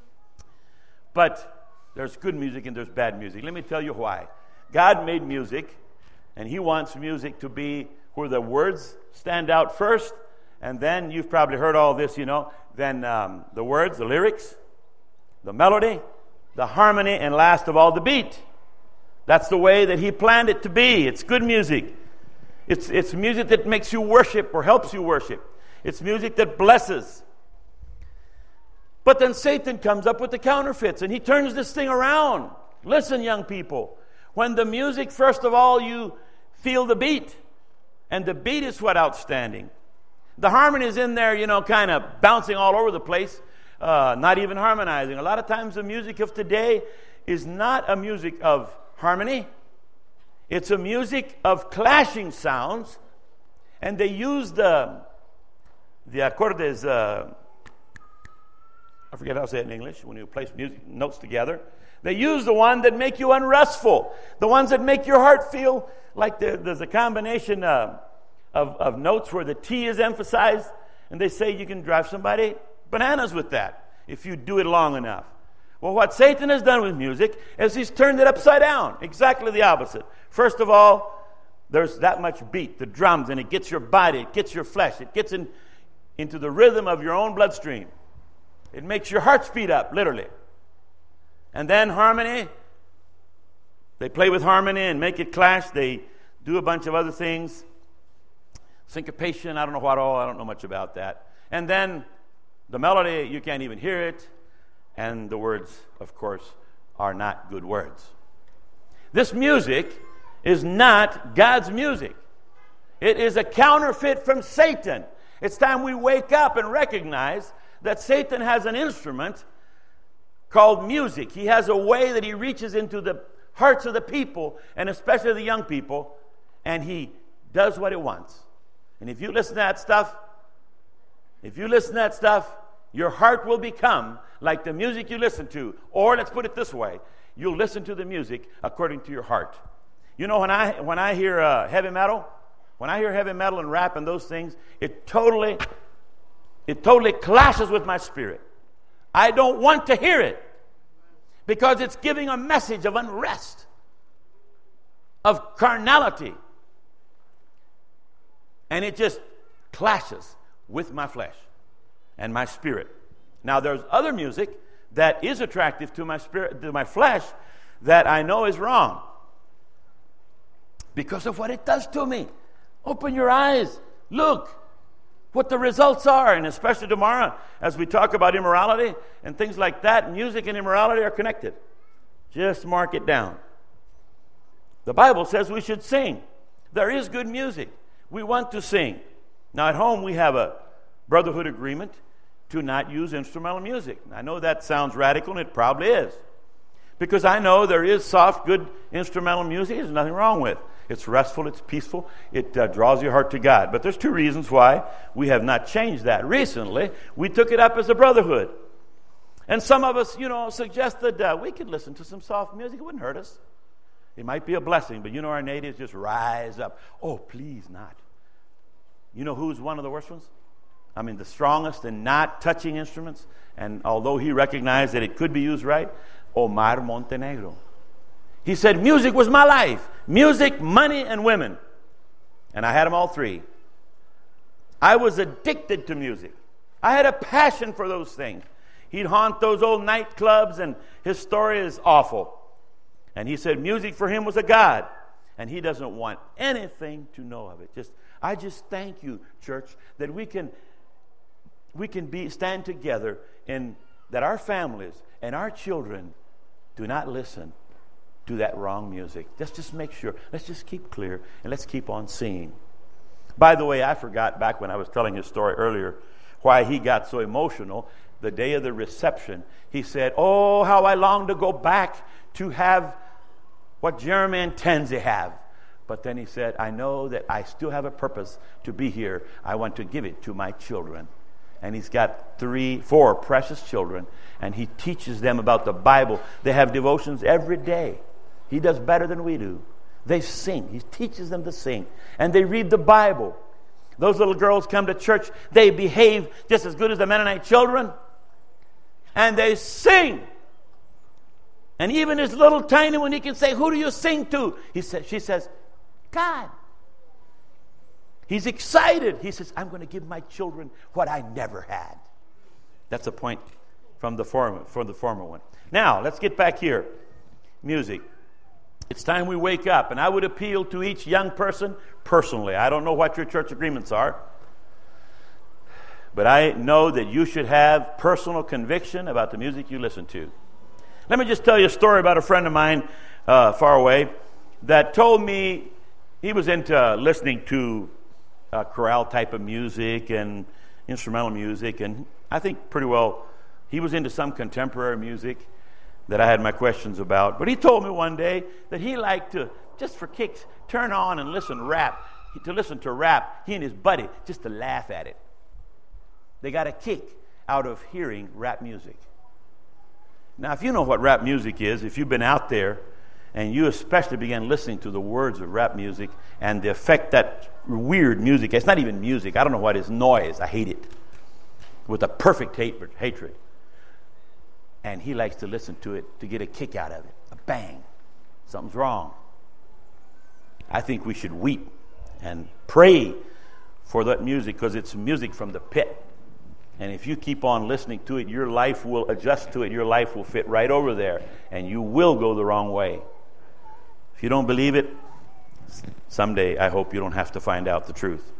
But there's good music and there's bad music. Let me tell you why. God made music, and He wants music to be where the words stand out first, and then you've probably heard all this, then the words, the lyrics, the melody, the harmony, and last of all, the beat. That's the way that He planned it to be. It's good music. It's music that makes you worship or helps you worship. It's music that blesses. But then Satan comes up with the counterfeits, and he turns this thing around. Listen, young people. When the music, first of all, you feel the beat. And the beat is what outstanding. The harmony is in there, kind of bouncing all over the place, not even harmonizing. A lot of times the music of today is not a music of harmony. It's a music of clashing sounds. And they use the acordes, I forget how to say it in English, when you place music notes together. They use the one that make you unrestful, the ones that make your heart feel like there's a combination of notes where the T is emphasized, and they say you can drive somebody bananas with that if you do it long enough. Well, what Satan has done with music is he's turned it upside down, exactly the opposite. First of all, there's that much beat, the drums, and it gets your body, it gets your flesh, it gets into the rhythm of your own bloodstream. It makes your heart speed up, literally. And then harmony, they play with harmony and make it clash. They do a bunch of other things. Syncopation, I don't know what all, I don't know much about that. And then the melody, you can't even hear it. And the words, of course, are not good words. This music is not God's music. It is a counterfeit from Satan. It's time we wake up and recognize that Satan has an instrument called music. He has a way that he reaches into the hearts of the people, and especially the young people, and he does what he wants. And if you listen to that stuff, your heart will become like the music you listen to. Or let's put it this way, you'll listen to the music according to your heart. When I hear heavy metal, and rap and those things, it totally clashes with my spirit. I don't want to hear it because it's giving a message of unrest, of carnality, and it just clashes with my flesh and my spirit. Now, there's other music that is attractive to my spirit, to my flesh, that I know is wrong because of what it does to me. Open your eyes. Look what the results are. And especially tomorrow, as we talk about immorality and things like that, music and immorality are connected. Just mark it down. The Bible says we should sing. There is good music. We want to sing. Now, at home, we have a brotherhood agreement to not use instrumental music. I know that sounds radical, and it probably is. Because I know there is soft, good instrumental music. There's nothing wrong with it. It's restful, it's peaceful, it draws your heart to God. But there's two reasons why we have not changed that. Recently, we took it up as a brotherhood. And some of us, suggested we could listen to some soft music. It wouldn't hurt us. It might be a blessing, but our natives just rise up. Oh, please not. You know who's one of the worst ones? I mean, the strongest in not touching instruments. And although he recognized that it could be used right, Omar Montenegro. He said, music was my life. Music, money, and women. And I had them all three. I was addicted to music. I had a passion for those things. He'd haunt those old nightclubs, and his story is awful. And he said music for him was a god. And he doesn't want anything to know of it. I just thank you, church, that we can stand together and that our families and our children do not listen to that wrong music. Let's just make sure. Let's just keep clear and let's keep on singing. By the way, I forgot back when I was telling his story earlier why he got so emotional. The day of the reception, he said, "Oh, how I long to go back to have what Jeremy and Tansy have." But then he said, "I know that I still have a purpose to be here. I want to give it to my children." And he's got 4 precious children, and he teaches them about the Bible. They have devotions every day. He does better than we do. They sing. He teaches them to sing. And they read the Bible. Those little girls come to church. They behave just as good as the Mennonite children. And they sing. And even his little tiny one, he can say, "Who do you sing to?" She says, "God." He's excited. He says, "I'm going to give my children what I never had." That's a point from the former one. Now, let's get back here. Music. It's time we wake up. And I would appeal to each young person personally. I don't know what your church agreements are. But I know that you should have personal conviction about the music you listen to. Let me just tell you a story about a friend of mine far away that told me he was into listening to chorale type of music and instrumental music, and I think pretty well he was into some contemporary music that I had my questions about. But he told me one day that he liked to, just for kicks, turn on and listen to rap, he and his buddy, just to laugh at it. They got a kick out of hearing rap music. Now, if you know what rap music is, if you've been out there and you especially began listening to the words of rap music and the effect that weird music, it's not even music, I don't know what it is, noise, I hate it, with a perfect hatred. And he likes to listen to it to get a kick out of it, a bang. Something's wrong. I think we should weep and pray for that music because it's music from the pit. And if you keep on listening to it, your life will adjust to it. Your life will fit right over there, and you will go the wrong way. If you don't believe it, someday I hope you don't have to find out the truth.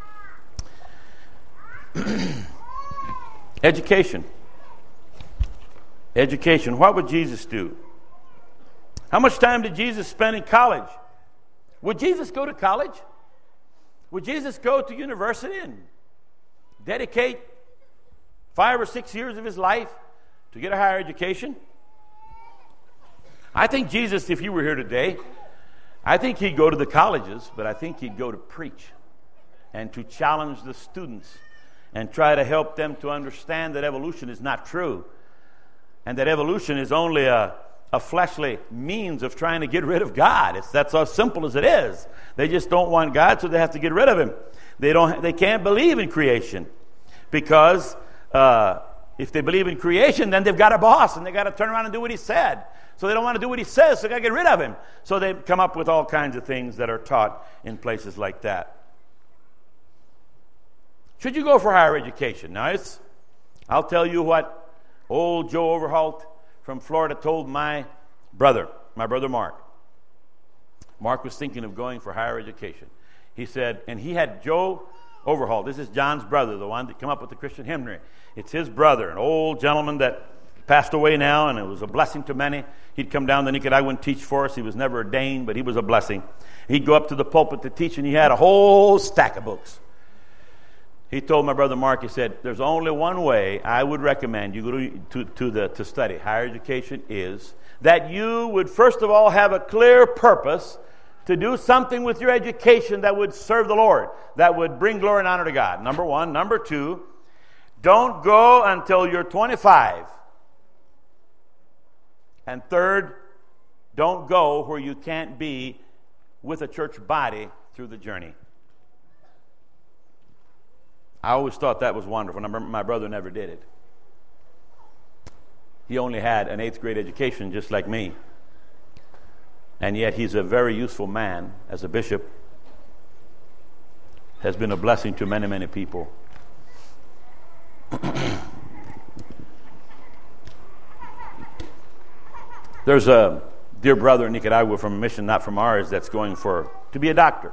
Education. What would Jesus do? How much time did Jesus spend in college? Would Jesus go to college? Would Jesus go to university and dedicate 5 or 6 years of his life to get a higher education? I think Jesus, if he were here today, I think he'd go to the colleges, but I think he'd go to preach and to challenge the students and try to help them to understand that evolution is not true and that evolution is only a fleshly means of trying to get rid of God. That's as simple as it is. They just don't want God, so they have to get rid of him. They can't believe in creation because if they believe in creation, then they've got a boss and they got to turn around and do what he said. So they don't want to do what he says, so they got to get rid of him. So they come up with all kinds of things that are taught in places like that. Should you go for higher education? Now, I'll tell you what old Joe Overholt from Florida told my brother Mark. Mark was thinking of going for higher education. He said, and he had Joe Overholt. This is John's brother, the one that came up with the Christian hymnary. It's his brother, an old gentleman that passed away now, and it was a blessing to many. He'd come down to Nicaragua and teach for us. He was never ordained, but he was a blessing. He'd go up to the pulpit to teach, and he had a whole stack of books. He told my brother Mark, he said, there's only one way I would recommend you go to study higher education is that you would first of all have a clear purpose to do something with your education that would serve the Lord, that would bring glory and honor to God. Number one. Number two, don't go until you're 25. And third, don't go where you can't be with a church body through the journey. I always thought that was wonderful. My brother never did it. He only had an 8th grade education just like me. And yet he's a very useful man as a bishop. Has been a blessing to many, many people. There's a dear brother in Nicaragua from a mission not from ours that's going to be a doctor.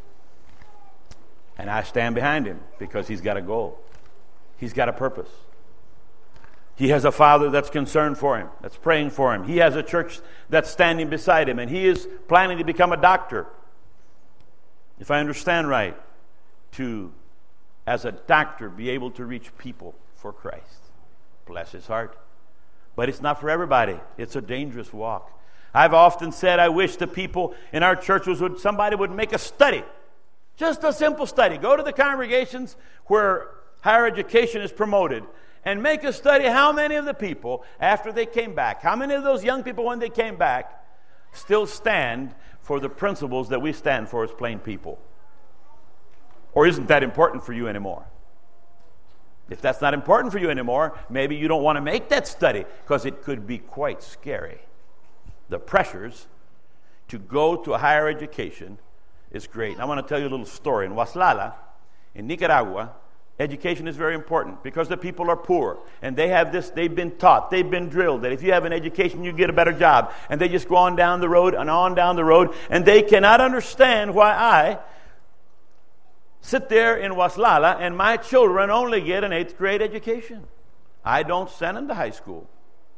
And I stand behind him because he's got a goal. He's got a purpose. He has a father that's concerned for him, that's praying for him. He has a church that's standing beside him, and he is planning to become a doctor. If I understand right, to, as a doctor, be able to reach people for Christ. Bless his heart. But it's not for everybody. It's a dangerous walk. I've often said I wish the people in our churches somebody would make a study. Just a simple study. Go to the congregations where higher education is promoted and make a study how many of the people, after they came back, how many of those young people when they came back still stand for the principles that we stand for as plain people. Or isn't that important for you anymore? If that's not important for you anymore, maybe you don't want to make that study because it could be quite scary. The pressures to go to a higher education is great. And I want to tell you a little story. In Huaslala, in Nicaragua, education is very important because the people are poor. And they have this, they've been taught, they've been drilled that if you have an education, you get a better job. And they just go on down the road and on down the road. And they cannot understand why I sit there in Huaslala and my children only get an 8th grade education. I don't send them to high school.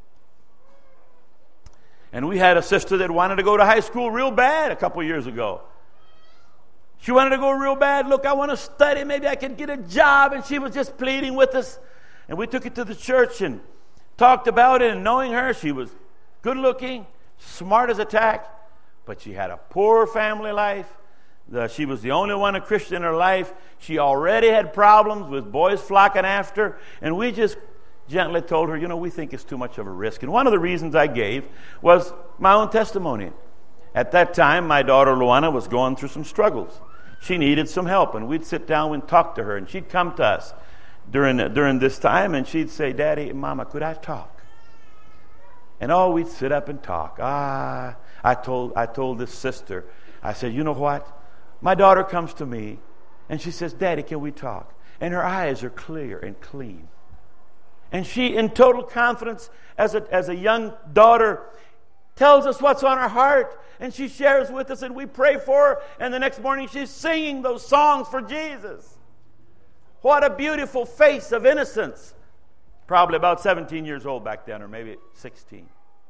And we had a sister that wanted to go to high school real bad a couple years ago. She wanted to go real bad. Look, I want to study. Maybe I can get a job. And she was just pleading with us. And we took it to the church and talked about it. And knowing her, she was good looking, smart as a tack. But she had a poor family life. She was the only one a Christian in her life. She already had problems with boys flocking after. And we just gently told her, we think it's too much of a risk. And one of the reasons I gave was my own testimony. At that time, my daughter Luana was going through some struggles. She needed some help, and we'd sit down and talk to her, and she'd come to us during this time, and she'd say, Daddy, Mama, could I talk? And we'd sit up and talk. I told this sister, I said, you know what? My daughter comes to me, and she says, Daddy, can we talk? And her eyes are clear and clean. And she, in total confidence, as a young daughter, tells us what's on her heart, and she shares with us, and we pray for her, and the next morning she's singing those songs for Jesus. What a beautiful face of innocence. Probably about 17 years old back then, or maybe 16.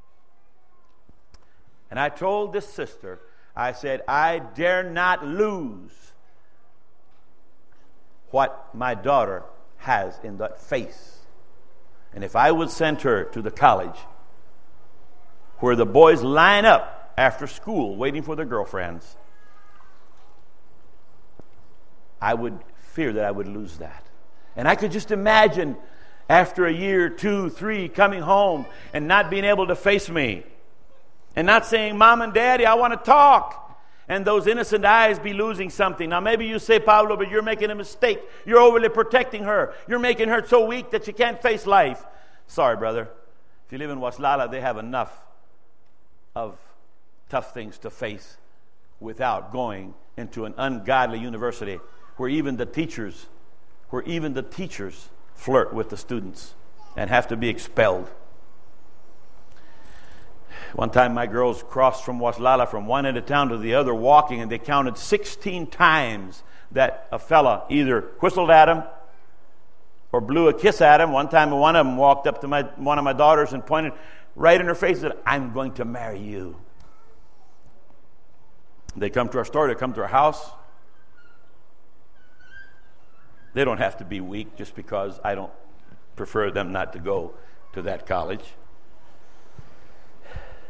And I told this sister, I said, I dare not lose what my daughter has in that face. And if I would send her to the college where the boys line up after school waiting for their girlfriends, I would fear that I would lose that. And I could just imagine after a year, 2, 3, coming home and not being able to face me and not saying, Mom and Daddy, I want to talk. And those innocent eyes be losing something. Now maybe you say, Pablo, but you're making a mistake. You're overly protecting her. You're making her so weak that she can't face life. Sorry, brother. If you live in Huaslala, they have enough of tough things to face without going into an ungodly university where even the teachers flirt with the students and have to be expelled. One time my girls crossed from Huaslala from one end of town to the other walking, and they counted 16 times that a fella either whistled at them or blew a kiss at him. One time one of them walked up to one of my daughters and pointed right in her face and said, I'm going to marry you. They come to our store, they come to our house. They don't have to be weak just because I don't prefer them not to go to that college.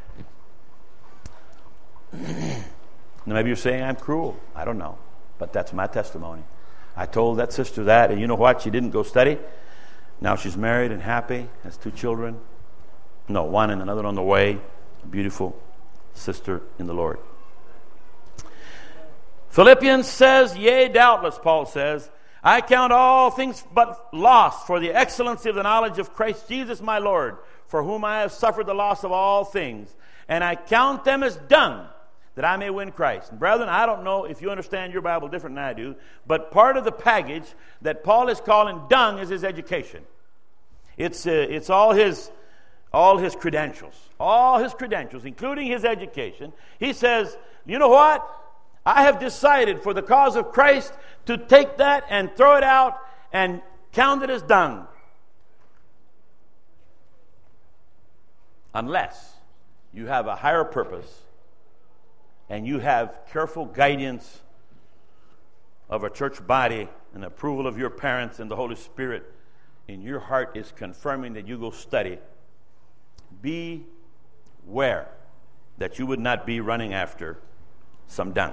Maybe you're saying I'm cruel. I don't know. But that's my testimony. I told that sister that, and you know what? She didn't go study. Now she's married and happy, has 2 children. No, 1 and another on the way. Beautiful sister in the Lord. Philippians says, yea, doubtless, Paul says, I count all things but loss for the excellency of the knowledge of Christ Jesus my Lord, for whom I have suffered the loss of all things, and I count them as dung, that I may win Christ. And brethren, I don't know if you understand your Bible different than I do, but part of the package that Paul is calling dung is his education. It's all his credentials, including his education. He says, you know what? I have decided for the cause of Christ to take that and throw it out and count it as dung. Unless you have a higher purpose and you have careful guidance of a church body and approval of your parents and the Holy Spirit, and your heart is confirming that you go study, beware that you would not be running after some dung.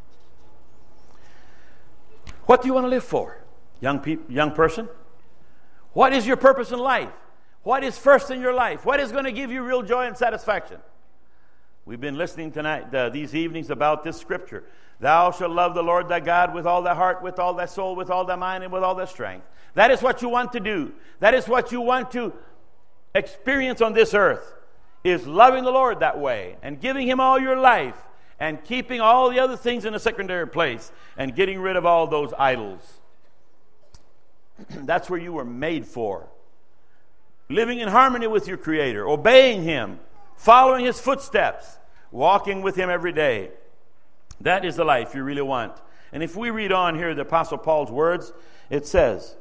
What do you want to live for, young person? What is your purpose in life? What is first in your life? What is going to give you real joy and satisfaction? We've been listening tonight, these evenings, about this scripture. Thou shalt love the Lord thy God with all thy heart, with all thy soul, with all thy mind, and with all thy strength. That is what you want to do. That is what you want to experience on this earth, is loving the Lord that way and giving Him all your life and keeping all the other things in a secondary place and getting rid of all those idols. That's where you were made for. Living in harmony with your Creator, obeying Him, following His footsteps, walking with Him every day. That is the life you really want. And if we read on here the Apostle Paul's words, it says,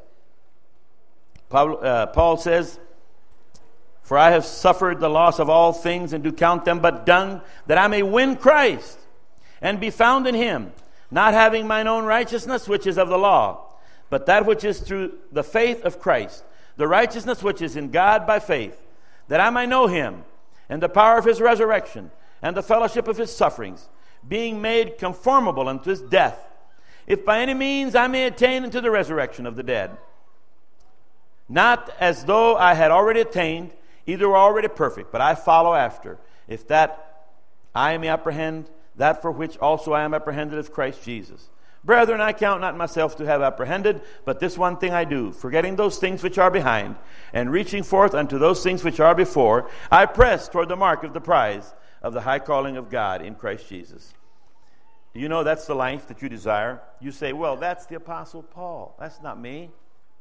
Paul says, for I have suffered the loss of all things, and do count them but dung, that I may win Christ, and be found in Him, not having mine own righteousness, which is of the law, but that which is through the faith of Christ, the righteousness which is in God by faith, that I might know Him, and the power of His resurrection, and the fellowship of His sufferings, being made conformable unto His death, if by any means I may attain unto the resurrection of the dead. Not as though I had already attained, either were already perfect, but I follow after, if that I may apprehend that for which also I am apprehended of Christ Jesus. Brethren, I count not myself to have apprehended, but this one thing I do, forgetting those things which are behind, and reaching forth unto those things which are before, I press toward the mark of the prize of the high calling of God in Christ Jesus. Do you know that's the life that you desire? You say, well, that's the Apostle Paul. That's not me.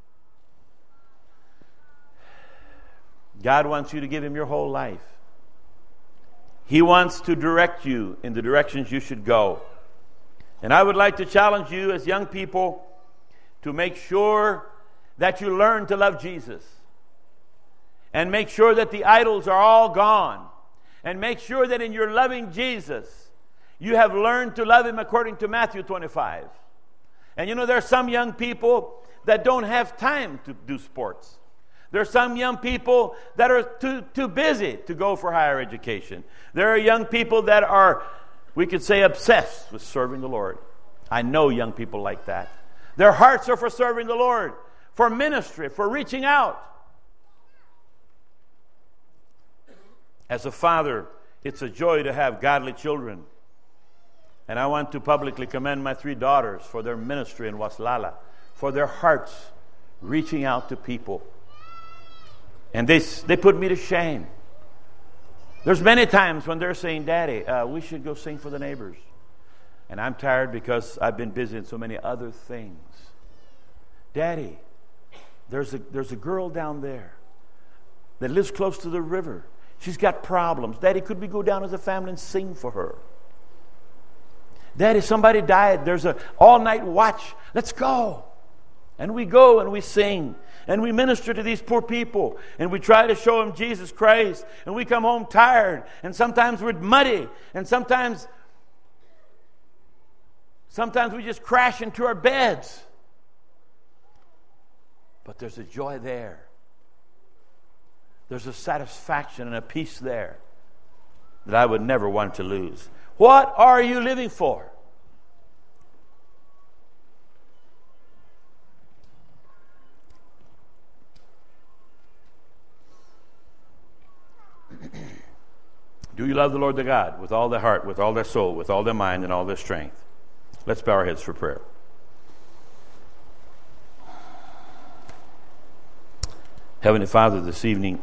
God wants you to give Him your whole life. He wants to direct you in the directions you should go. And I would like to challenge you as young people to make sure that you learn to love Jesus. And make sure that the idols are all gone. And make sure that in your loving Jesus, you have learned to love Him according to Matthew 25. And you know, there are some young people that don't have time to do sports. There are some young people that are too busy to go for higher education. There are young people that are, we could say, obsessed with serving the Lord. I know young people like that. Their hearts are for serving the Lord, for ministry, for reaching out. As a father, it's a joy to have godly children. And I want to publicly commend my 3 daughters for their ministry in Waslala, for their hearts reaching out to people. And they put me to shame. There's many times when they're saying, Daddy, we should go sing for the neighbors. And I'm tired because I've been busy in so many other things. Daddy, there's a girl down there that lives close to the river. She's got problems. Daddy, could we go down as a family and sing for her? Daddy, somebody died. There's an all-night watch. Let's go. And we go and we sing. And we minister to these poor people. And we try to show them Jesus Christ. And we come home tired. And sometimes we're muddy. And sometimes we just crash into our beds. But there's a joy there. There's a satisfaction and a peace there that I would never want to lose. What are you living for? Do you love the Lord their God with all their heart, with all their soul, with all their mind, and all their strength? Let's bow our heads for prayer. Heavenly Father, this evening,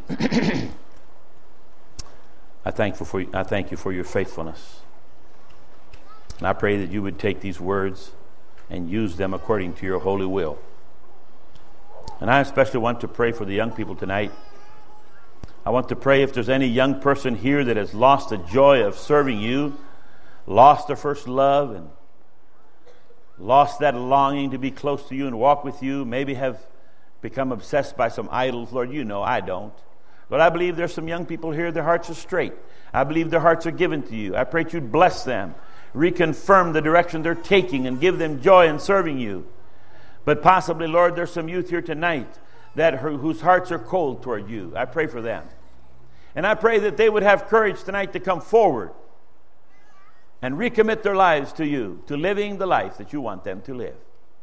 I thank you for your faithfulness. And I pray that you would take these words and use them according to your holy will. And I especially want to pray for the young people tonight. I want to pray if there's any young person here that has lost the joy of serving you, lost their first love, and lost that longing to be close to you and walk with you, maybe have become obsessed by some idols. Lord, you know I don't. But I believe there's some young people here, their hearts are straight. I believe their hearts are given to you. I pray that you'd bless them, reconfirm the direction they're taking, and give them joy in serving you. But possibly, Lord, there's some youth here tonight whose hearts are cold toward you. I pray for them. And I pray that they would have courage tonight to come forward and recommit their lives to you, to living the life that you want them to live.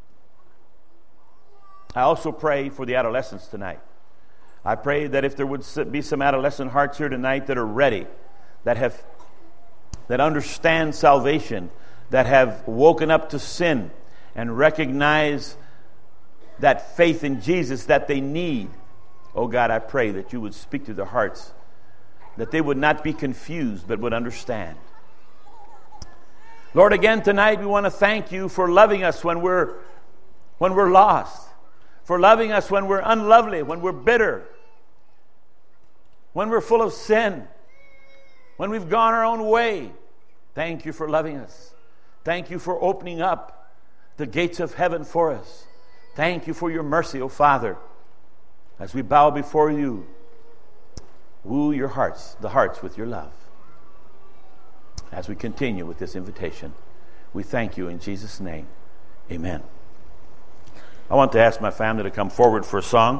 I also pray for the adolescents tonight. I pray that if there would be some adolescent hearts here tonight that are ready, that understand salvation, that have woken up to sin and recognize that faith in Jesus that they need. Oh God, I pray that you would speak to their hearts, that they would not be confused but would understand. Lord, again tonight we want to thank you for loving us when we're lost, for loving us when we're unlovely, when we're bitter, when we're full of sin, when we've gone our own way. Thank you for loving us. Thank you for opening up the gates of heaven for us. Thank you for your mercy, O Father. As we bow before you, woo your hearts, the hearts with your love. As we continue with this invitation, we thank you in Jesus' name. Amen. I want to ask my family to come forward for a song.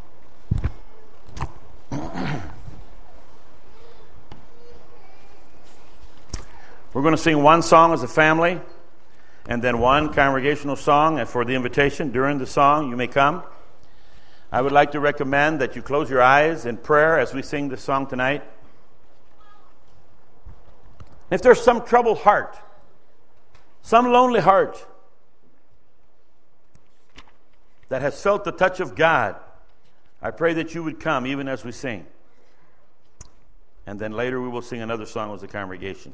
We're going to sing one song as a family, and then one congregational song for the invitation. During the song, you may come. I would like to recommend that you close your eyes in prayer as we sing this song tonight. If there's some troubled heart, some lonely heart that has felt the touch of God, I pray that you would come even as we sing. And then later we will sing another song as a congregation.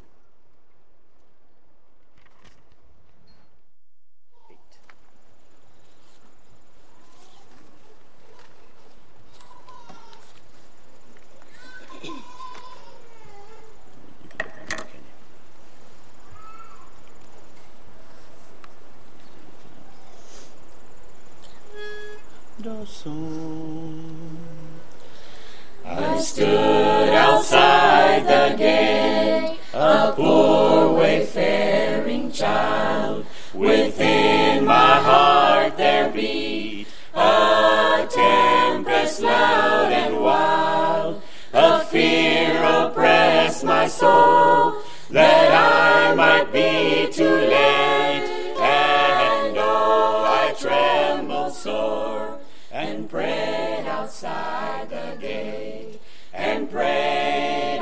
I stood outside the gate, a poor wayfaring child. Within my heart there beat a tempest loud and wild. A fear oppressed my soul, that I might be too late. And oh, I trembled sore, and prayed outside the gate, and prayed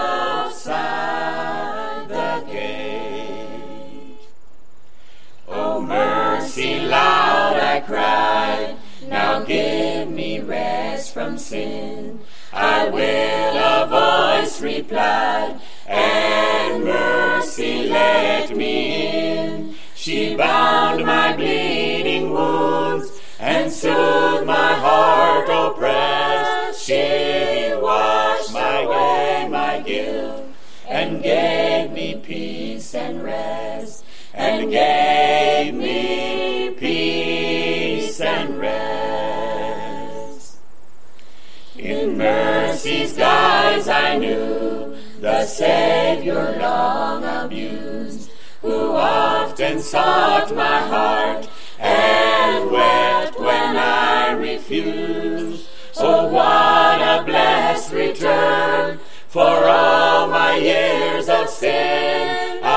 outside the gate. Oh, mercy loud I cried, now give me rest from sin. I will, a voice replied, and mercy let me in. She bound my bleeding wounds, and soothed my heart oppressed. She washed my way, my guilt, and gave me peace and rest, and gave me peace and rest. In mercy's guise I knew the Savior long abused, who often sought my heart, and wept when I refused. Oh, what a blessed return for all my years of sin.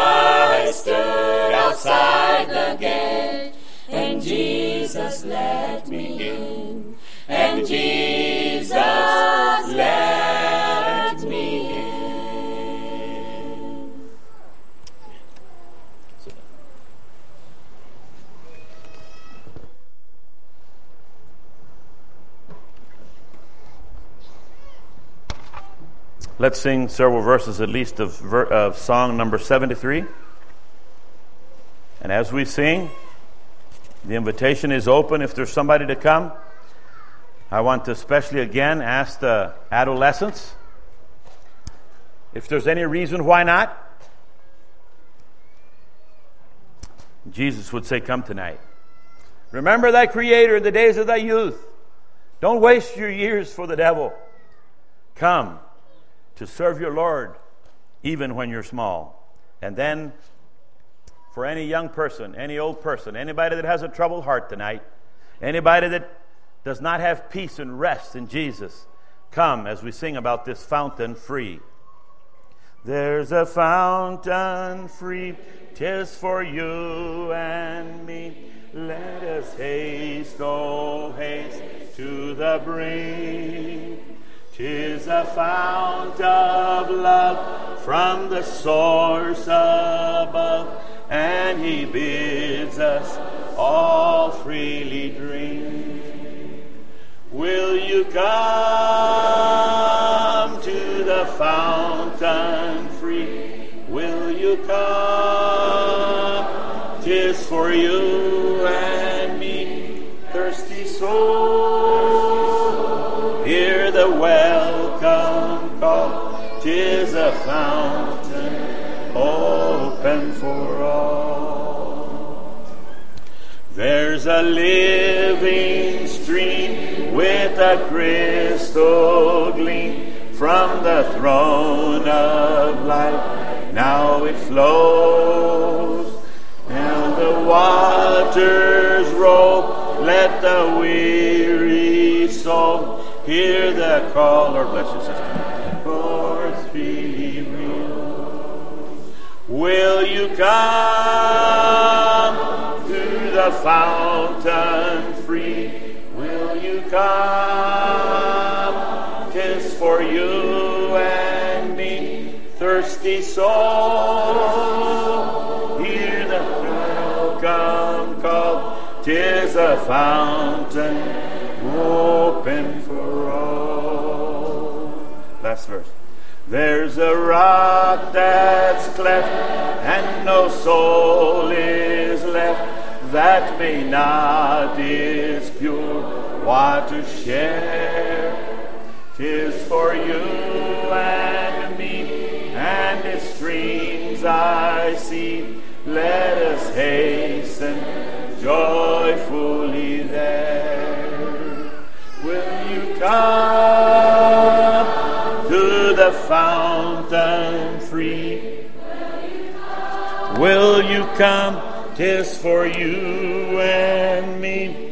I stood outside the gate, and Jesus let me in, and Jesus let me in. Let's sing several verses at least of song number 73. And as we sing, the invitation is open if there's somebody to come. I want to especially again ask the adolescents, if there's any reason why not, Jesus would say, come tonight. Remember thy Creator in the days of thy youth. Don't waste your years for the devil. Come to serve your Lord even when you're small. And then for any young person, any old person, anybody that has a troubled heart tonight, anybody that does not have peace and rest in Jesus, come as we sing about this fountain free. There's a fountain free, 'tis for you and me. Let us haste, oh haste, to the brink. 'Tis a fount of love from the source above, and He bids us all freely drink. Will you come to the fountain free? Will you come? 'Tis for you and me, thirsty soul. Hear the welcome call. 'Tis a fountain open for all. There's a living stream with a crystal gleam from the throne of life. Now it flows, and the waters roll. Let the weary soul hear the call. Lord bless you, sister. Forth freely will you come to the fountain free? Will you come? 'Tis for you and me, thirsty soul. Hear the welcome call. 'Tis a fountain open for all. Last verse. There's a rock that's cleft, and no soul is left that may not its pure water share. 'Tis for you and me, and its streams I see. Let us hasten joyfully there. Will you come to the fountain free? Will you come? 'Tis for you and me.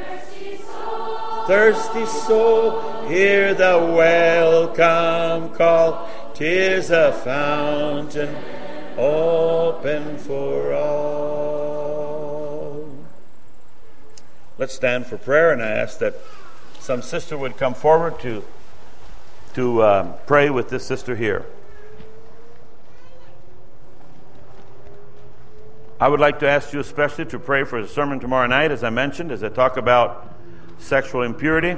Thirsty soul, hear the welcome call. 'Tis a fountain open for all. Let's stand for prayer, and I ask that some sister would come forward to pray with this sister here. I would like to ask you especially to pray for the sermon tomorrow night, as I mentioned, as I talk about sexual impurity.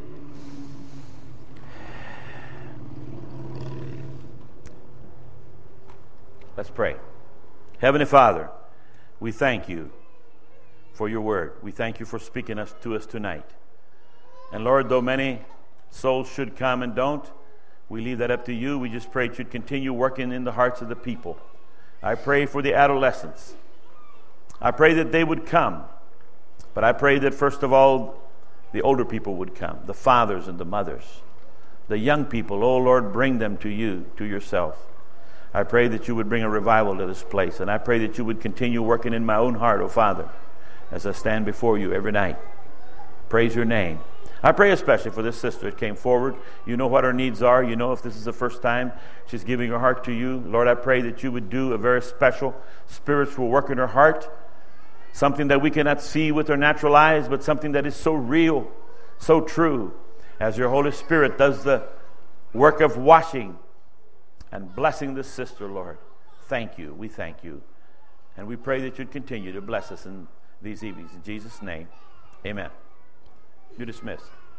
Let's pray. Heavenly Father, we thank you for your word. We thank you for speaking to us tonight. And Lord, though many souls should come and don't, we leave that up to you. We just pray that you'd continue working in the hearts of the people. I pray for the adolescents. I pray that they would come. But I pray that first of all, the older people would come, the fathers and the mothers. The young people, oh Lord, bring them to you, to yourself. I pray that you would bring a revival to this place. And I pray that you would continue working in my own heart, oh Father, as I stand before you every night. Praise your name. I pray especially for this sister that came forward. You know what her needs are. You know if this is the first time she's giving her heart to you. Lord, I pray that you would do a very special spiritual work in her heart, something that we cannot see with our natural eyes, but something that is so real, so true, as your Holy Spirit does the work of washing and blessing this sister, Lord. Thank you. We thank you. And we pray that you'd continue to bless us in these evenings. In Jesus' name, amen. You're dismissed.